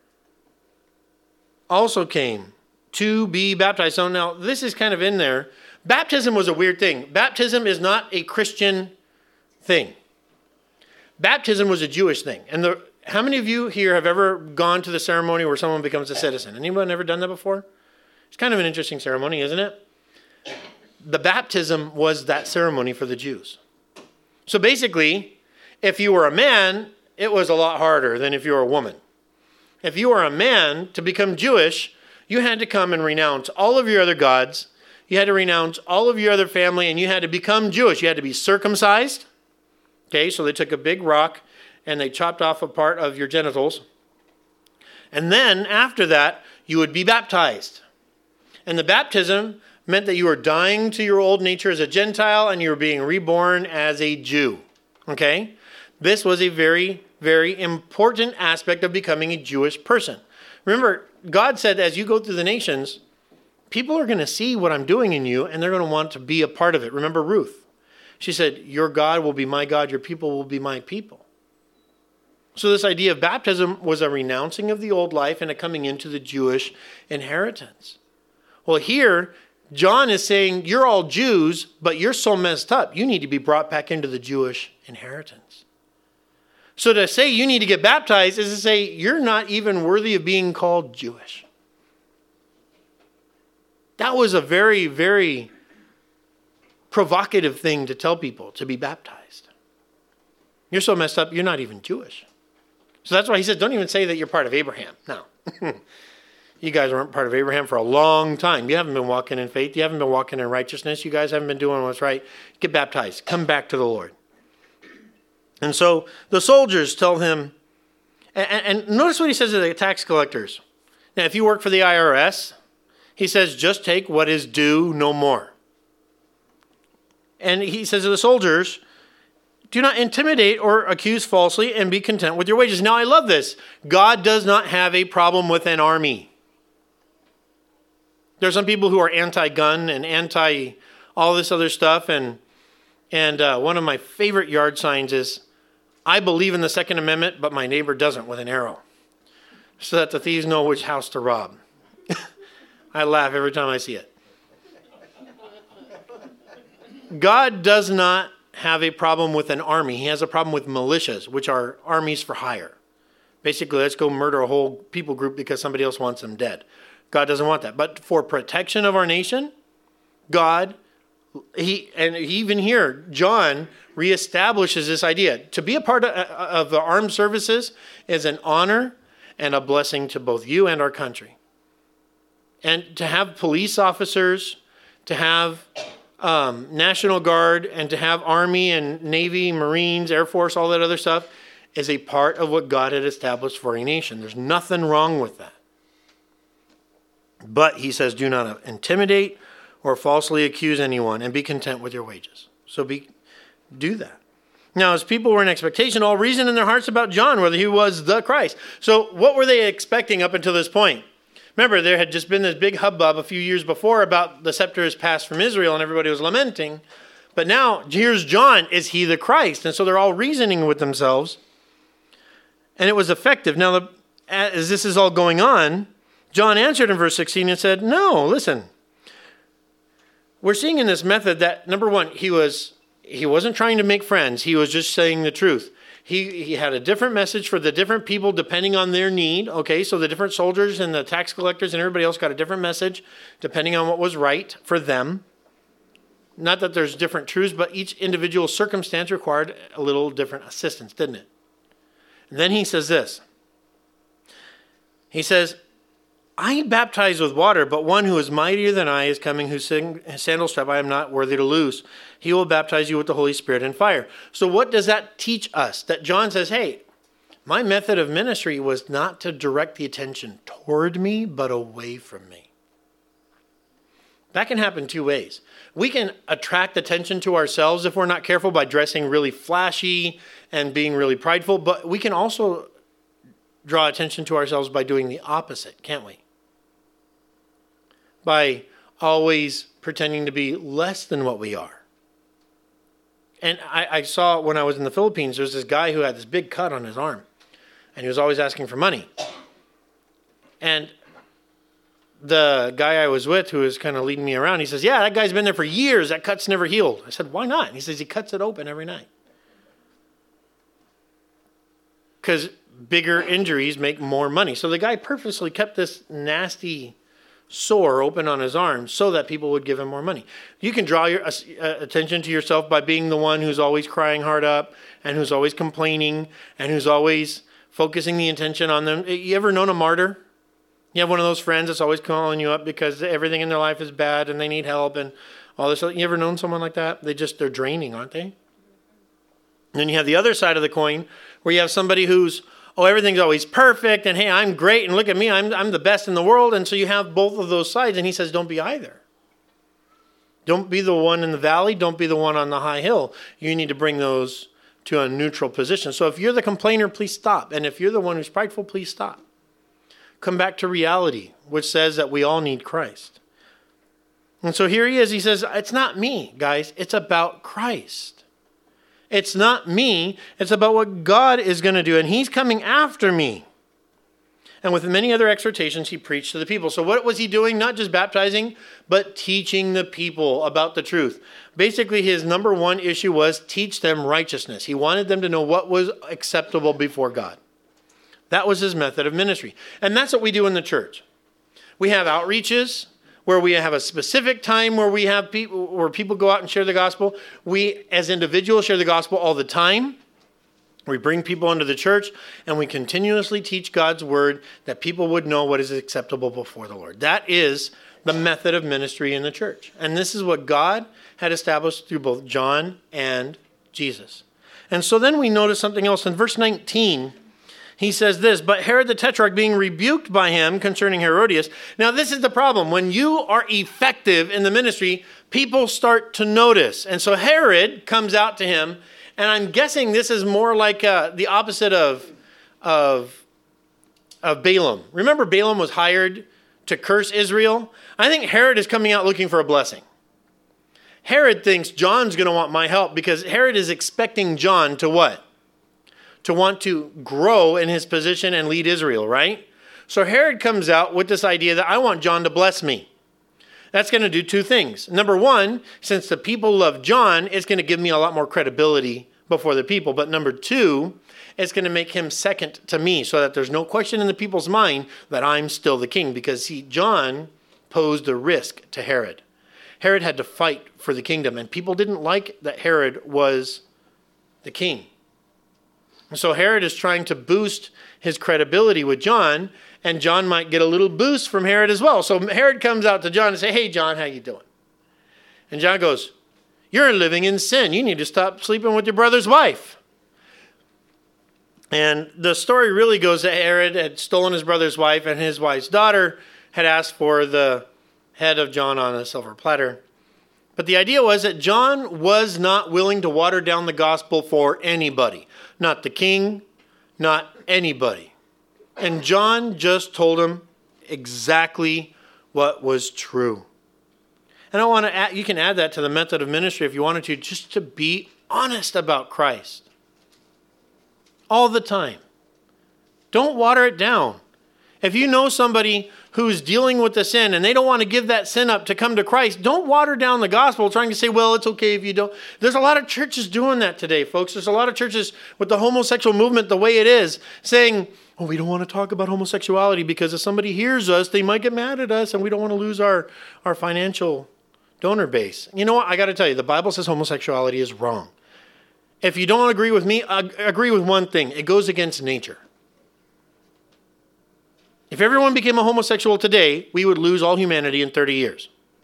also came to be baptized. So now this is kind of in there. Baptism was a weird thing. Baptism is not a Christian thing. Baptism was a Jewish thing. And how many of you here have ever gone to the ceremony where someone becomes a citizen? Anyone ever done that before? It's kind of an interesting ceremony, isn't it? The baptism was that ceremony for the Jews. So basically, if you were a man, it was a lot harder than if you were a woman. If you were a man, to become Jewish, you had to come and renounce all of your other gods. You had to renounce all of your other family, and you had to become Jewish. You had to be circumcised. Okay, so they took a big rock and they chopped off a part of your genitals. And then after that, you would be baptized. And the baptism meant that you were dying to your old nature as a Gentile and you were being reborn as a Jew. Okay? This was a very, very important aspect of becoming a Jewish person. Remember, God said as you go through the nations, people are going to see what I'm doing in you and they're going to want to be a part of it. Remember Ruth. She said, your God will be my God, your people will be my people. So this idea of baptism was a renouncing of the old life and a coming into the Jewish inheritance. Well, here, John is saying, you're all Jews, but you're so messed up, you need to be brought back into the Jewish inheritance. So to say you need to get baptized is to say you're not even worthy of being called Jewish. That was a very, very provocative thing to tell people, to be baptized. You're so messed up, you're not even Jewish. So that's why he says, don't even say that you're part of Abraham. No. You guys weren't part of Abraham for a long time. You haven't been walking in faith. You haven't been walking in righteousness. You guys haven't been doing what's right. Get baptized. Come back to the Lord. And so the soldiers tell him, and notice what he says to the tax collectors. Now, if you work for the IRS, he says, just take what is due, no more. And he says to the soldiers, do not intimidate or accuse falsely and be content with your wages. Now, I love this. God does not have a problem with an army. There's some people who are anti-gun and anti all this other stuff. And one of my favorite yard signs is, I believe in the Second Amendment, but my neighbor doesn't, with an arrow, so that the thieves know which house to rob. I laugh every time I see it. God does not have a problem with an army. He has a problem with militias, which are armies for hire. Basically, let's go murder a whole people group because somebody else wants them dead. God doesn't want that. But for protection of our nation, God, even here, John reestablishes this idea. To be a part of the armed services is an honor and a blessing to both you and our country. And to have police officers, to have National Guard, and to have Army and Navy, Marines, Air Force, all that other stuff, is a part of what God had established for a nation. There's nothing wrong with that. But he says, do not intimidate or falsely accuse anyone, and be content with your wages. So do that. Now, as people were in expectation, all reason in their hearts about John, whether he was the Christ. So what were they expecting up until this point? Remember, there had just been this big hubbub a few years before about the scepter is passed from Israel, and everybody was lamenting. But now, here's John. Is he the Christ? And so they're all reasoning with themselves. And it was effective. Now, as this is all going on, John answered in verse 16 and said, no, listen. We're seeing in this method that, number one, he wasn't trying to make friends. He was just saying the truth. He had a different message for the different people depending on their need. Okay, so the different soldiers and the tax collectors and everybody else got a different message depending on what was right for them. Not that there's different truths, but each individual circumstance required a little different assistance, didn't it? And then he says this. He says, I baptize with water, but one who is mightier than I is coming, whose sandal strap I am not worthy to loose. He will baptize you with the Holy Spirit and fire. So what does that teach us? That John says, hey, my method of ministry was not to direct the attention toward me, but away from me. That can happen two ways. We can attract attention to ourselves if we're not careful by dressing really flashy and being really prideful, but we can also draw attention to ourselves by doing the opposite, can't we? By always pretending to be less than what we are. And I saw when I was in the Philippines, there was this guy who had this big cut on his arm. And he was always asking for money. And the guy I was with, who was kind of leading me around, he says, yeah, that guy's been there for years. That cut's never healed. I said, why not? And he says, he cuts it open every night. Because bigger injuries make more money. So the guy purposely kept this nasty sore open on his arm so that people would give him more money. You can draw your attention to yourself by being the one who's always crying hard up and who's always complaining and who's always focusing the attention on them. You ever known a martyr? You have one of those friends that's always calling you up because everything in their life is bad and they need help and all this. You ever known someone like that? They're draining, aren't they? And then you have the other side of the coin where you have somebody who's, oh, everything's always perfect, and hey, I'm great, and look at me, I'm the best in the world. And so you have both of those sides, and he says, don't be either. Don't be the one in the valley, don't be the one on the high hill. You need to bring those to a neutral position. So if you're the complainer, please stop. And if you're the one who's prideful, please stop. Come back to reality, which says that we all need Christ. And so here he is. He says, it's not me, guys. It's about Christ. It's not me. It's about what God is going to do. And he's coming after me. And with many other exhortations, he preached to the people. So what was he doing? Not just baptizing, but teaching the people about the truth. Basically, his number one issue was teach them righteousness. He wanted them to know what was acceptable before God. That was his method of ministry. And that's what we do in the church. We have outreaches where we have a specific time where we have people go out and share the gospel. We, as individuals, share the gospel all the time. We bring people into the church, and we continuously teach God's word that people would know what is acceptable before the Lord. That is the method of ministry in the church. And this is what God had established through both John and Jesus. And so then we notice something else. In verse 19, he says this, but Herod the Tetrarch being rebuked by him concerning Herodias. Now this is the problem. When you are effective in the ministry, people start to notice. And so Herod comes out to him. And I'm guessing this is more like the opposite of Balaam. Remember, Balaam was hired to curse Israel? I think Herod is coming out looking for a blessing. Herod thinks John's going to want my help because Herod is expecting John to what? To want to grow in his position and lead Israel, right? So Herod comes out with this idea that I want John to bless me. That's going to do two things. Number one, since the people love John, it's going to give me a lot more credibility before the people. But number two, it's going to make him second to me so that there's no question in the people's mind that I'm still the king. Because see, John posed a risk to Herod. Herod had to fight for the kingdom, and people didn't like that Herod was the king. And so Herod is trying to boost his credibility with John, and John might get a little boost from Herod as well. So Herod comes out to John and say, hey, John, how you doing? And John goes, you're living in sin. You need to stop sleeping with your brother's wife. And the story really goes that Herod had stolen his brother's wife, and his wife's daughter had asked for the head of John on a silver platter. But the idea was that John was not willing to water down the gospel for anybody. Not the king, not anybody. And John just told him exactly what was true. And I want to add, you can add that to the method of ministry if you wanted to, just to be honest about Christ. All the time. Don't water it down. If you know somebody who's dealing with the sin and they don't want to give that sin up to come to Christ, don't water down the gospel trying to say, well, it's okay if you don't. There's a lot of churches doing that today, folks. There's a lot of churches with the homosexual movement the way it is, saying, oh, we don't want to talk about homosexuality because if somebody hears us, they might get mad at us and we don't want to lose our financial donor base. You know what? I got to tell you, the Bible says homosexuality is wrong. If you don't agree with me, agree with one thing. It goes against nature. If everyone became a homosexual today, we would lose all humanity in 30 years.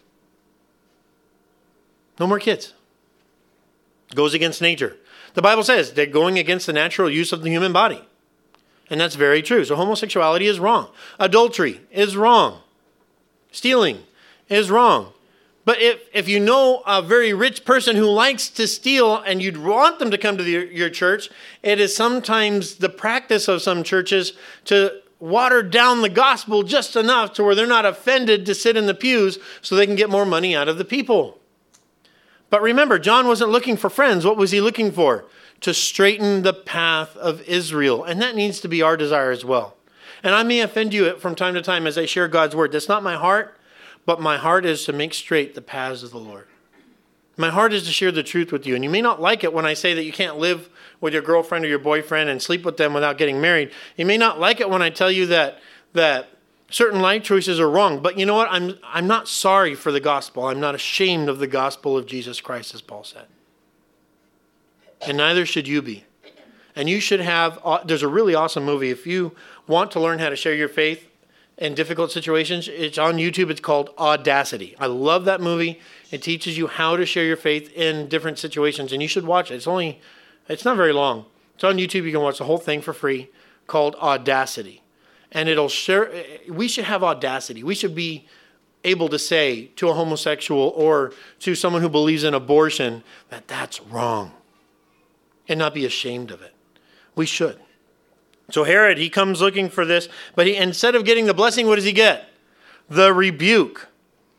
No more kids. It goes against nature. The Bible says they're going against the natural use of the human body. And that's very true. So homosexuality is wrong. Adultery is wrong. Stealing is wrong. But if you know a very rich person who likes to steal and you'd want them to come to your church, it is sometimes the practice of some churches to water down the gospel just enough to where they're not offended to sit in the pews so they can get more money out of the people. But remember, John wasn't looking for friends. What was he looking for? To straighten the path of Israel. And that needs to be our desire as well. And I may offend you from time to time as I share God's word. That's not my heart. But my heart is to make straight the paths of the Lord. My heart is to share the truth with you. And you may not like it when I say that you can't live with your girlfriend or your boyfriend and sleep with them without getting married. You may not like it when I tell you that certain life choices are wrong. But you know what? I'm not sorry for the gospel. I'm not ashamed of the gospel of Jesus Christ, as Paul said. And neither should you be. And you should have, there's a really awesome movie. If you want to learn how to share your faith in difficult situations, it's on YouTube. It's called Audacity. I love that movie. It teaches you how to share your faith in different situations, and you should watch it. It's not very long. It's on YouTube. You can watch the whole thing for free, called Audacity. And we should have audacity. We should be able to say to a homosexual or to someone who believes in abortion that that's wrong and not be ashamed of it. We should. So Herod, he comes looking for this, but instead of getting the blessing, what does he get? The rebuke.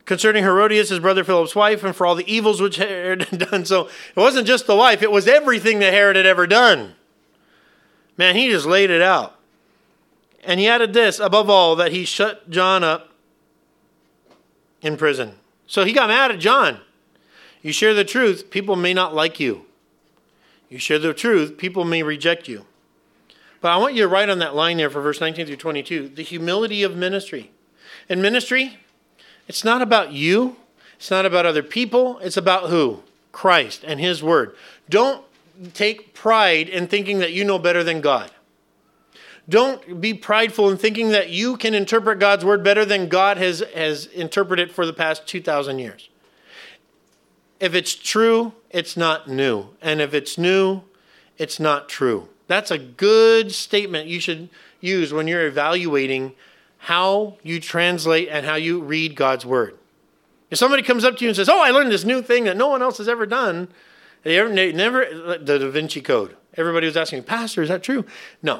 concerning Herodias, his brother Philip's wife, and for all the evils which Herod had done. So it wasn't just the wife, it was everything that Herod had ever done. Man, he just laid it out. And he added this, above all, that he shut John up in prison. So he got mad at John. You share the truth, people may not like you. You share the truth, people may reject you. But I want you to write on that line there for verse 19 through 22, the humility of ministry. In ministry, it's not about you. It's not about other people. It's about who? Christ and his word. Don't take pride in thinking that you know better than God. Don't be prideful in thinking that you can interpret God's word better than God has interpreted it for the past 2,000 years. If it's true, it's not new. And if it's new, it's not true. That's a good statement you should use when you're evaluating how you translate and how you read God's word. If somebody comes up to you and says, I learned this new thing that no one else has ever done, they never, the Da Vinci Code. Everybody was asking, Pastor, is that true? No.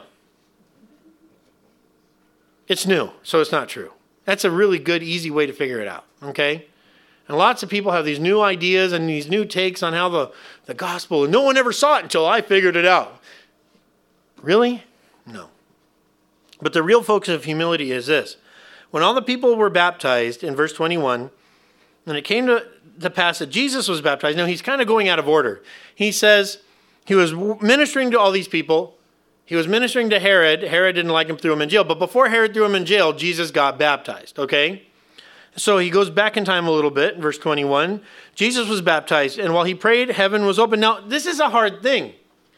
It's new, so it's not true. That's a really good, easy way to figure it out, okay? And lots of people have these new ideas and these new takes on how the gospel, and no one ever saw it until I figured it out. Really? No. But the real focus of humility is this. When all the people were baptized in verse 21, and it came to pass that Jesus was baptized. Now he's kind of going out of order. He says he was ministering to all these people. He was ministering to Herod. Herod didn't like him, threw him in jail. But before Herod threw him in jail, Jesus got baptized, okay? So he goes back in time a little bit, in verse 21. Jesus was baptized, and while he prayed, heaven was open. Now, this is a hard thing.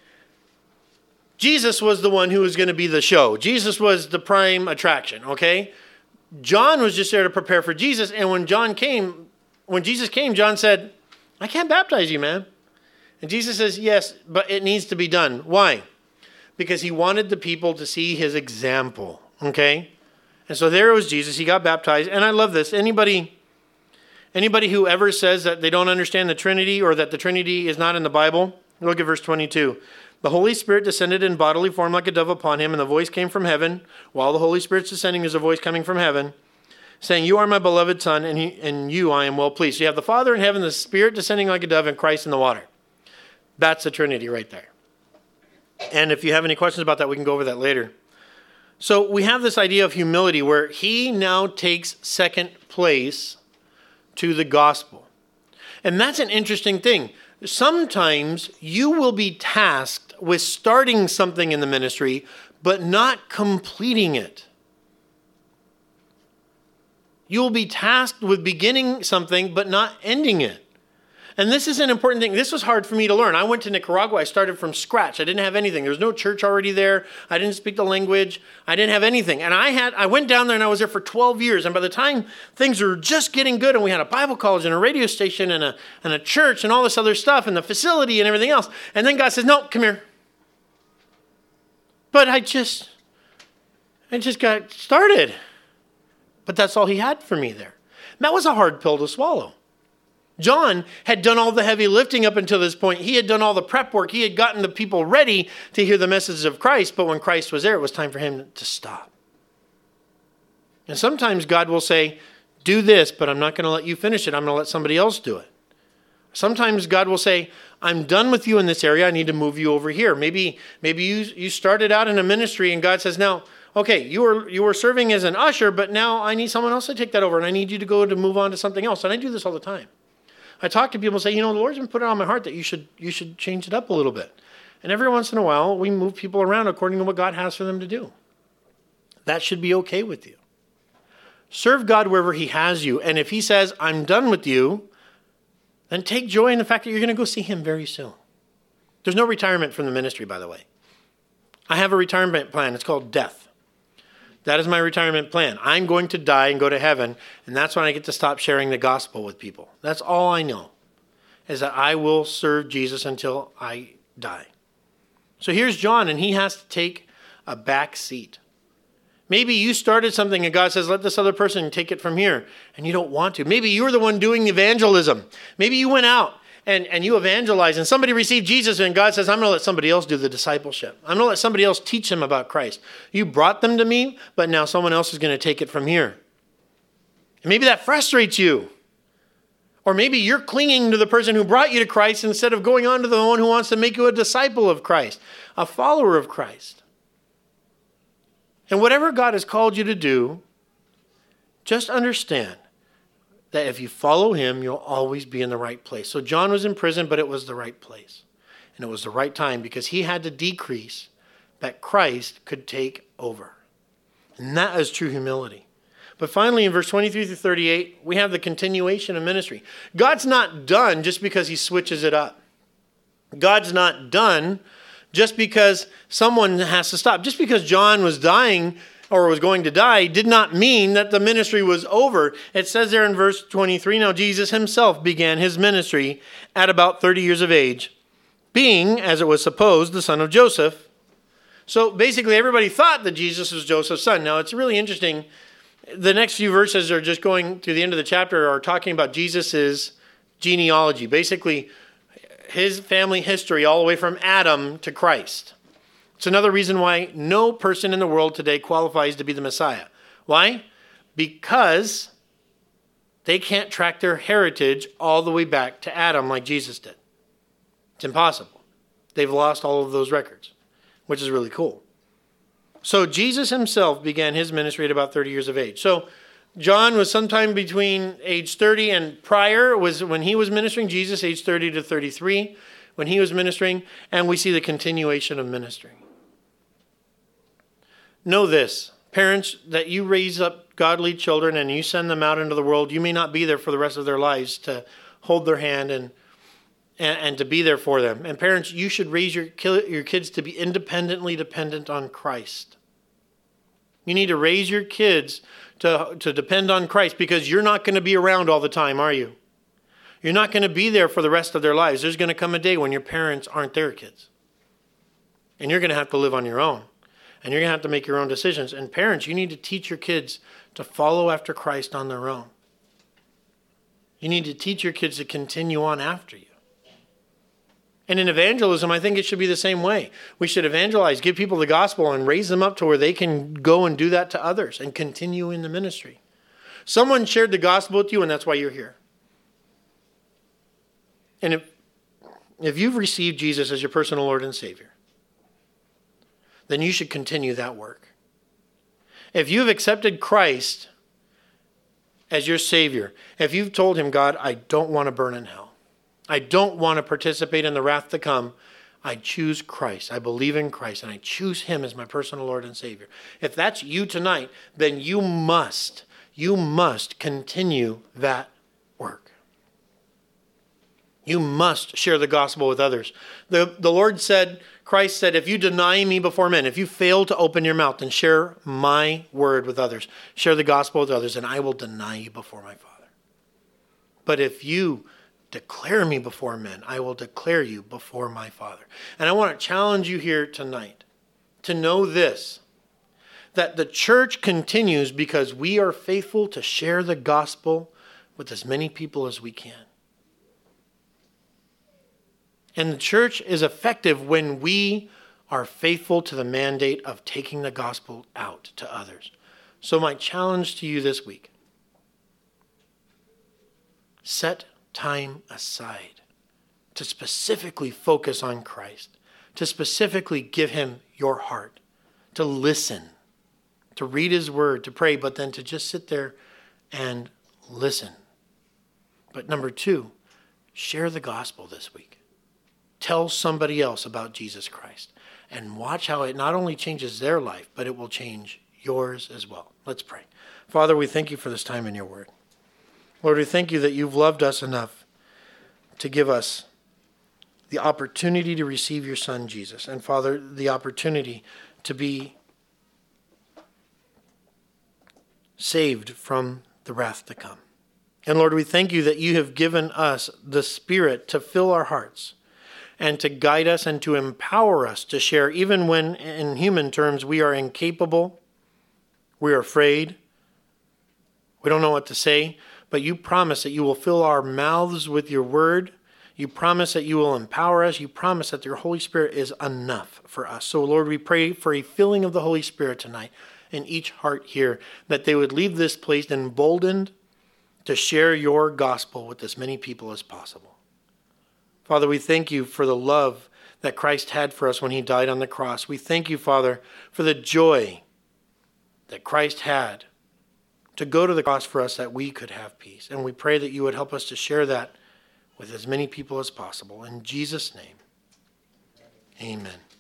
Jesus was the one who was going to be the show. Jesus was the prime attraction, okay? John was just there to prepare for Jesus, and when Jesus came, John said, I can't baptize you, man. And Jesus says, yes, but it needs to be done. Why? Because he wanted the people to see his example, okay? And so there was Jesus. He got baptized. And I love this. Anybody who ever says that they don't understand the Trinity or that the Trinity is not in the Bible, look at verse 22. The Holy Spirit descended in bodily form like a dove upon him, and the voice came from heaven. While the Holy Spirit's descending, there's a voice coming from heaven, saying, you are my beloved Son, and you I am well pleased. So you have the Father in heaven, the Spirit descending like a dove, and Christ in the water. That's the Trinity right there. And if you have any questions about that, we can go over that later. So we have this idea of humility where he now takes second place to the gospel. And that's an interesting thing. Sometimes you will be tasked with starting something in the ministry, but not completing it. You will be tasked with beginning something, but not ending it. And this is an important thing. This was hard for me to learn. I went to Nicaragua. I started from scratch. I didn't have anything. There was no church already there. I didn't speak the language. I didn't have anything. And I went down there and I was there for 12 years. And by the time things were just getting good and we had a Bible college and a radio station and a church and all this other stuff and the facility and everything else. And then God says, no, come here. But I just got started. But that's all he had for me there. And that was a hard pill to swallow. John had done all the heavy lifting up until this point. He had done all the prep work. He had gotten the people ready to hear the message of Christ. But when Christ was there, it was time for him to stop. And sometimes God will say, do this, but I'm not going to let you finish it. I'm going to let somebody else do it. Sometimes God will say, I'm done with you in this area. I need to move you over here. Maybe you started out in a ministry and God says, now, okay, you were serving as an usher, but now I need someone else to take that over. And I need you to move on to something else. And I do this all the time. I talk to people and say, the Lord's been putting it on my heart that you should change it up a little bit. And every once in a while, we move people around according to what God has for them to do. That should be okay with you. Serve God wherever he has you. And if he says, I'm done with you, then take joy in the fact that you're going to go see him very soon. There's no retirement from the ministry, by the way. I have a retirement plan. It's called death. That is my retirement plan. I'm going to die and go to heaven, and that's when I get to stop sharing the gospel with people. That's all I know, is that I will serve Jesus until I die. So here's John, and he has to take a back seat. Maybe you started something and God says, let this other person take it from here, and you don't want to. Maybe you were the one doing the evangelism. Maybe you went out and you evangelized, and somebody received Jesus, and God says, I'm going to let somebody else do the discipleship. I'm going to let somebody else teach them about Christ. You brought them to me, but now someone else is going to take it from here. And maybe that frustrates you. Or maybe you're clinging to the person who brought you to Christ instead of going on to the one who wants to make you a disciple of Christ, a follower of Christ. And whatever God has called you to do, just understand that if you follow him, you'll always be in the right place. So John was in prison, but it was the right place. And it was the right time because he had to decrease that Christ could take over. And that is true humility. But finally, in verse 23 through 38, we have the continuation of ministry. God's not done just because he switches it up. God's not done just because someone has to stop. Just because John was dying or was going to die did not mean that the ministry was over. It says there in verse 23, now Jesus himself began his ministry at about 30 years of age, being, as it was supposed, the son of Joseph. So basically everybody thought that Jesus was Joseph's son. Now it's really interesting. The next few verses are just going to the end of the chapter are talking about Jesus's genealogy. Basically his family history all the way from Adam to Christ. It's another reason why no person in the world today qualifies to be the Messiah. Why? Because they can't track their heritage all the way back to Adam like Jesus did. It's impossible. They've lost all of those records, which is really cool. So Jesus himself began his ministry at about 30 years of age. So John was sometime between age 30 and prior was when he was ministering. Jesus, age 30 to 33, when he was ministering. And we see the continuation of ministry. Know this, parents, that you raise up godly children and you send them out into the world. You may not be there for the rest of their lives to hold their hand and to be there for them. And parents, you should raise your kids to be independently dependent on Christ. You need to raise your kids to depend on Christ because you're not going to be around all the time, are you? You're not going to be there for the rest of their lives. There's going to come a day when your parents aren't their kids. And you're going to have to live on your own. And you're going to have to make your own decisions. And parents, you need to teach your kids to follow after Christ on their own. You need to teach your kids to continue on after you. And in evangelism, I think it should be the same way. We should evangelize, give people the gospel, and raise them up to where they can go and do that to others and continue in the ministry. Someone shared the gospel with you, and that's why you're here. And if you've received Jesus as your personal Lord and Savior, then you should continue that work. If you've accepted Christ as your Savior, if you've told him, God, I don't want to burn in hell. I don't want to participate in the wrath to come. I choose Christ. I believe in Christ, and I choose him as my personal Lord and Savior. If that's you tonight, then you must continue that work. You must share the gospel with others. The Lord said, Christ said, if you deny me before men, if you fail to open your mouth and share my word with others, share the gospel with others, and I will deny you before my Father. But if you declare me before men, I will declare you before my Father. And I want to challenge you here tonight to know this, that the church continues because we are faithful to share the gospel with as many people as we can. And the church is effective when we are faithful to the mandate of taking the gospel out to others. So my challenge to you this week, set time aside to specifically focus on Christ, to specifically give him your heart, to listen, to read his word, to pray, but then to just sit there and listen. But number 2, share the gospel this week. Tell somebody else about Jesus Christ and watch how it not only changes their life, but it will change yours as well. Let's pray. Father, we thank you for this time in your word. Lord, we thank you that you've loved us enough to give us the opportunity to receive your Son, Jesus. And Father, the opportunity to be saved from the wrath to come. And Lord, we thank you that you have given us the Spirit to fill our hearts and to guide us and to empower us to share, even when in human terms we are incapable, we are afraid, we don't know what to say, but you promise that you will fill our mouths with your word. You promise that you will empower us. You promise that your Holy Spirit is enough for us. So Lord, we pray for a filling of the Holy Spirit tonight in each heart here, that they would leave this place emboldened to share your gospel with as many people as possible. Father, we thank you for the love that Christ had for us when he died on the cross. We thank you, Father, for the joy that Christ had to go to the cross for us that we could have peace. And we pray that you would help us to share that with as many people as possible. In Jesus' name, amen.